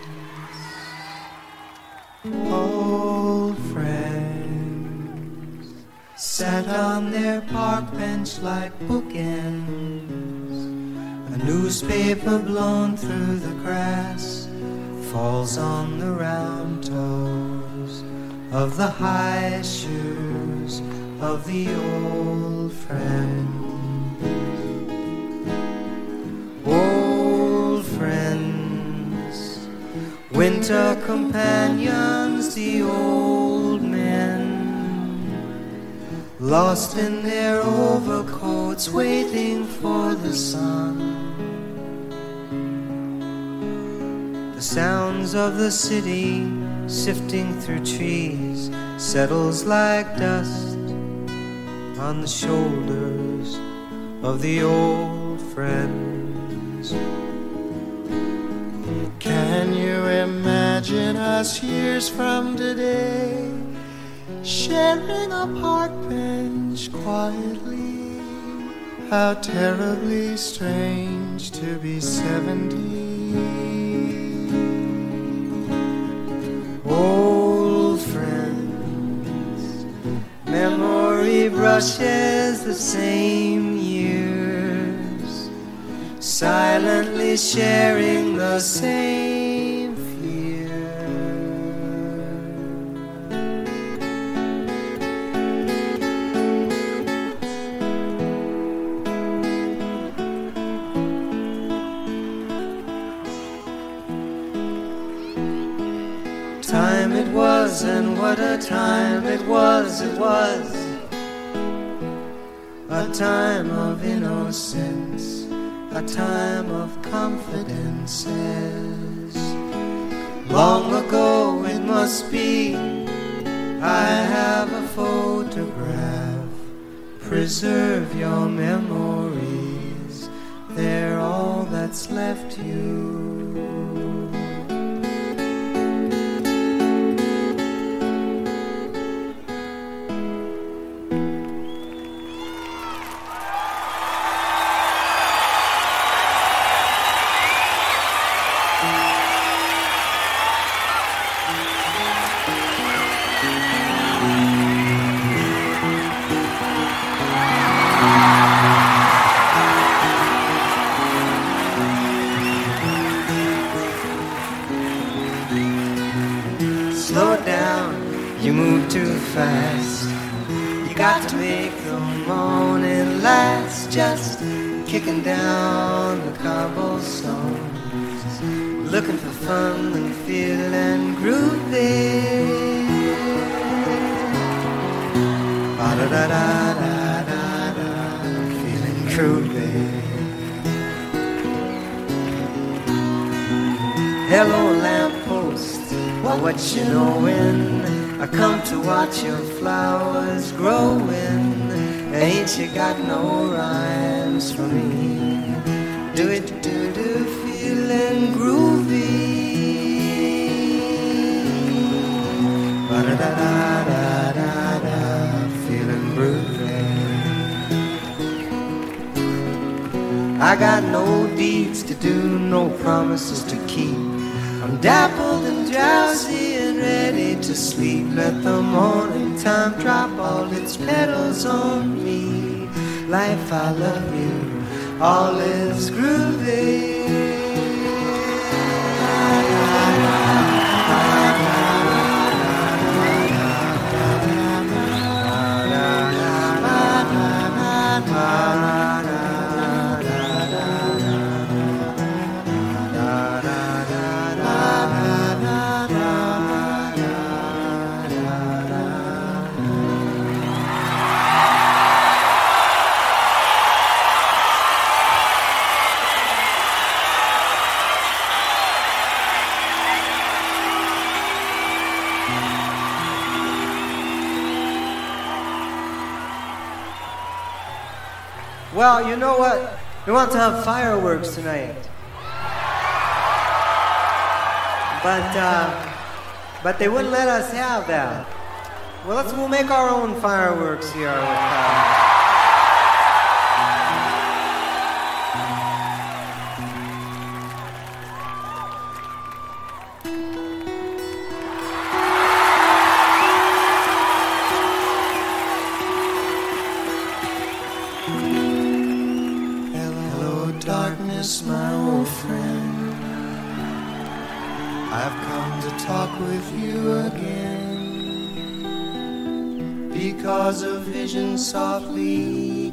old friends, sat on their park bench like bookends. A newspaper blown through the grass falls on the round toes of the high shoes of the old friend. Old friends, winter companions, the old men, lost in their overcoats, waiting for the sun. The sounds of the city sifting through trees settles like dust on the shoulders of the old friends. Can you imagine us years from today, sharing a park bench quietly? How terribly strange to be seventy. Old friends, memory brushes the same years, silently sharing the same fear. Time it was, and what a time it was, it was a time of innocence, a time of confidences. Long ago it must be, I have a photograph. Preserve your memories, they're all that's left you. Slow down, you move too fast. You got to make the morning last. Just kicking down the cobblestones, looking for fun and feeling groovy. Ba-da-da-da-da-da-da, feeling groovy. Hello, lamppost, well, what you knowin'? I come to watch your flowers growin'. Ain't you got no rhymes for me? Do it, do do, feelin' groovy. Ba-da-da-da-da-da-da, feelin' groovy. I got no deeds to do, no promises to keep. I'm dappled and drowsy and ready to sleep. Let the morning time drop all its petals on me. Life, I love you, all is groovy. Well, you know what? We want to have fireworks tonight. But, uh, but they wouldn't let us have that. Well, let's, we'll make our own fireworks here. With, uh, darkness, my old friend. I've come to talk with you again, because a vision softly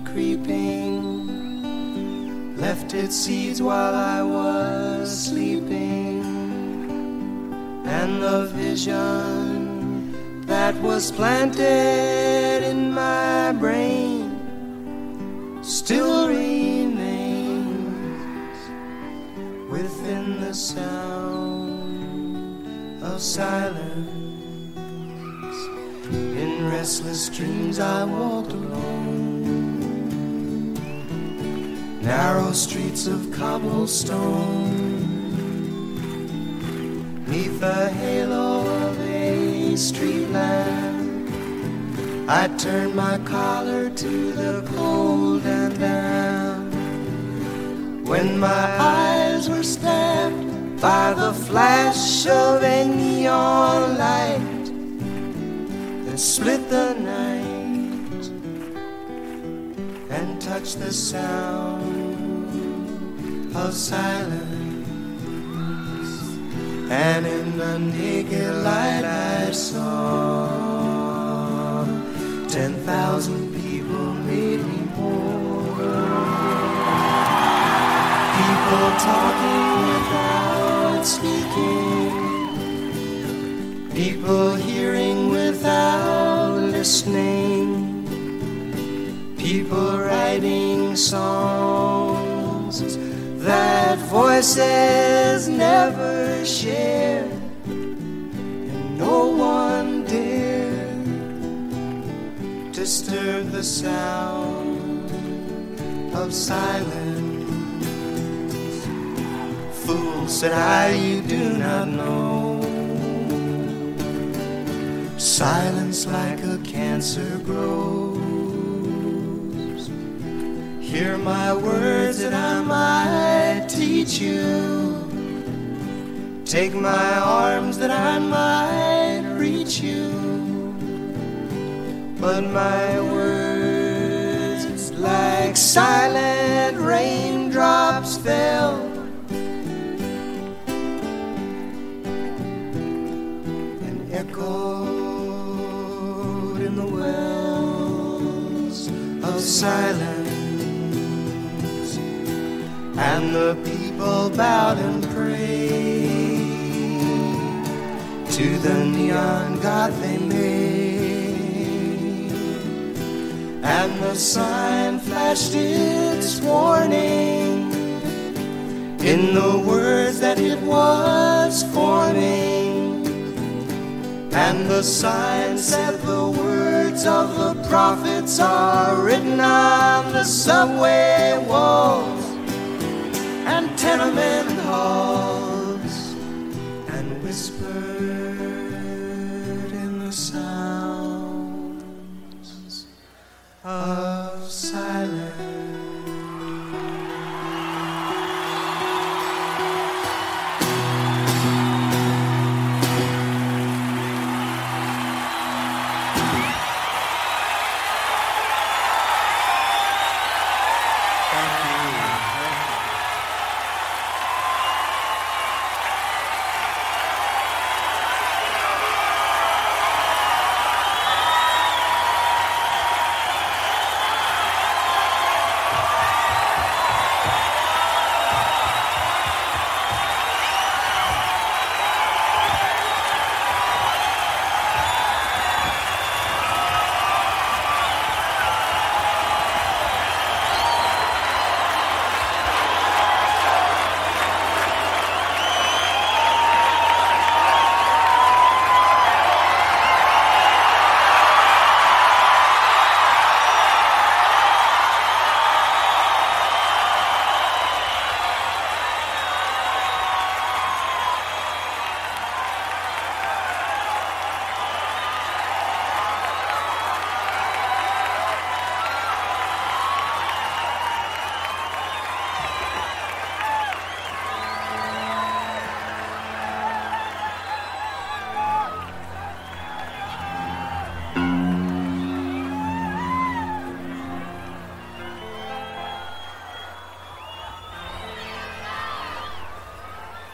creeping left its seeds while I was sleeping, and the vision that was planted in my brain still remains within the sound of silence. In restless dreams I walked alone, narrow streets of cobblestone, neath the halo of a street lamp. I turned my collar to the cold and damp, when my eyes were stabbed by the flash of a neon light that split the night and touched the sound of silence. And in the naked light I saw ten thousand people, maybe more. People talking without speaking, people hearing without listening, people writing songs that voices never shared, and no one dared disturb the sound of silence. Fool, said I, you do not know. Silence like a cancer grows. Hear my words that I might teach you. Take my arms that I might reach you. But my words, like silent raindrops, fell and echoed in the wells of silence, and the people bowed and prayed to the neon god they made, and the sign flashed its warning in the words that it was forming, and the sign said the words of the prophets are written on the subway walls and tenement halls, and whispered in the sounds of silence.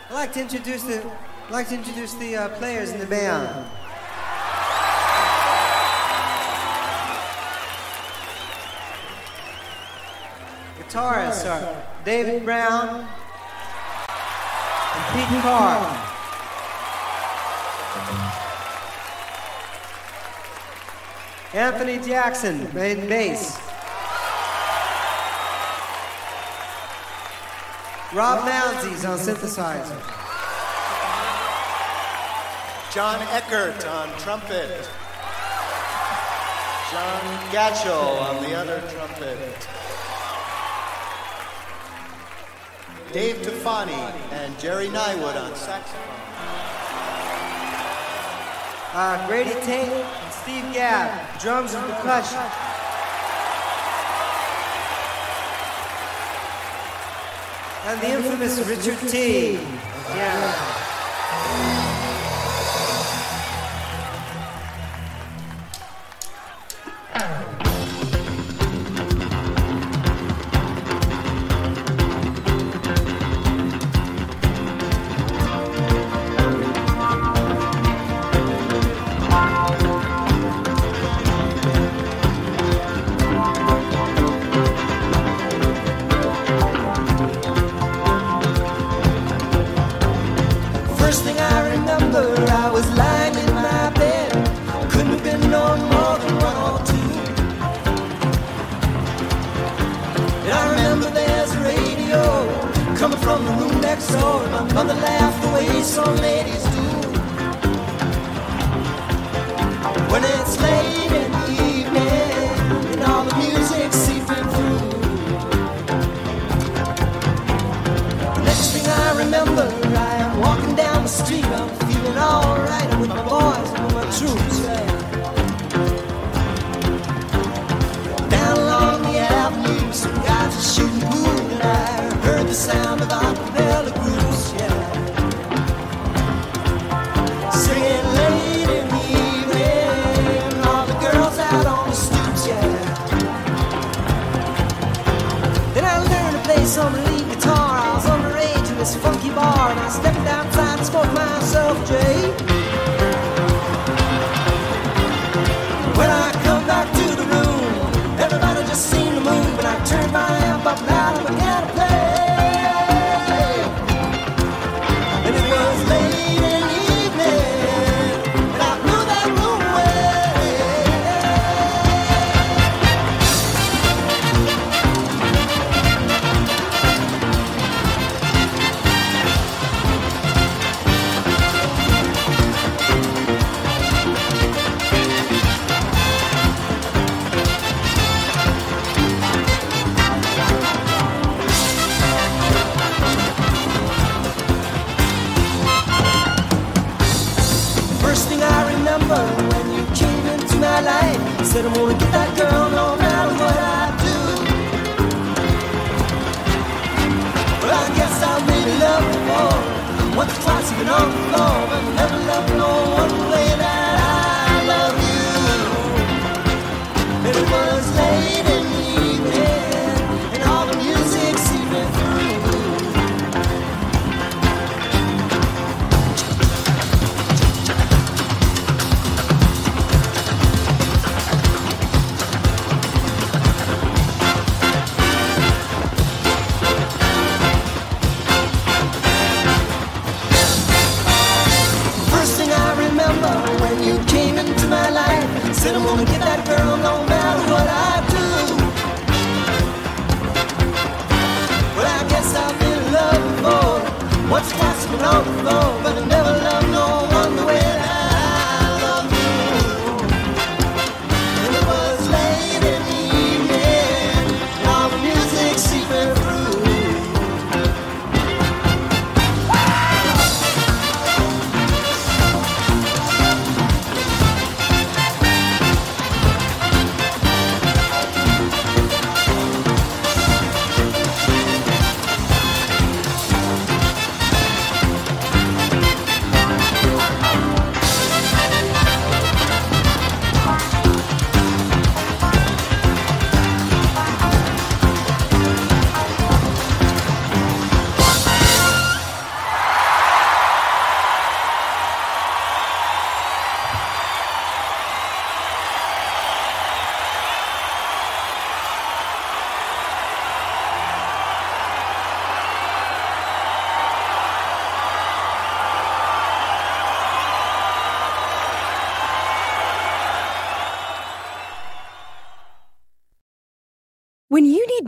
I'd like to introduce the, I'd like to introduce the uh, players in the band. Guitarists are David Brown and Pete Carr. Anthony Jackson playing bass. Rob Mounties on synthesizer. John Eckert on trumpet. John Gatchell on the other trumpet. Dave Tufani and Jerry Nywood on saxophone. Uh, Grady Tate and Steve Gadd, drums and percussion. And the infamous Richard T. Yeah.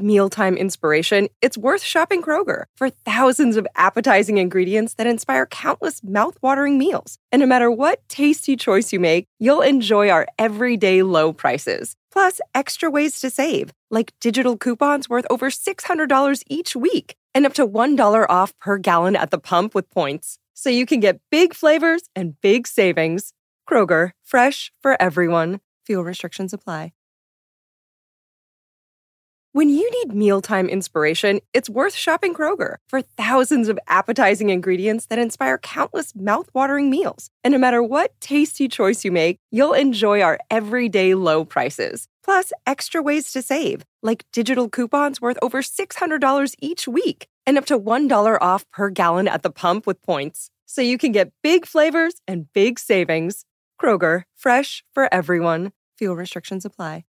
need mealtime inspiration, it's worth shopping Kroger for thousands of appetizing ingredients that inspire countless mouth-watering meals. And no matter what tasty choice you make, you'll enjoy our everyday low prices. Plus, extra ways to save, like digital coupons worth over six hundred dollars each week and up to one dollar off per gallon at the pump with points. So you can get big flavors and big savings. Kroger, fresh for everyone. Fuel restrictions apply. When you need mealtime inspiration, it's worth shopping Kroger for thousands of appetizing ingredients that inspire countless mouth-watering meals. And no matter what tasty choice you make, you'll enjoy our everyday low prices. Plus, extra ways to save, like digital coupons worth over six hundred dollars each week and up to one dollar off per gallon at the pump with points. So you can get big flavors and big savings. Kroger, fresh for everyone. Fuel restrictions apply.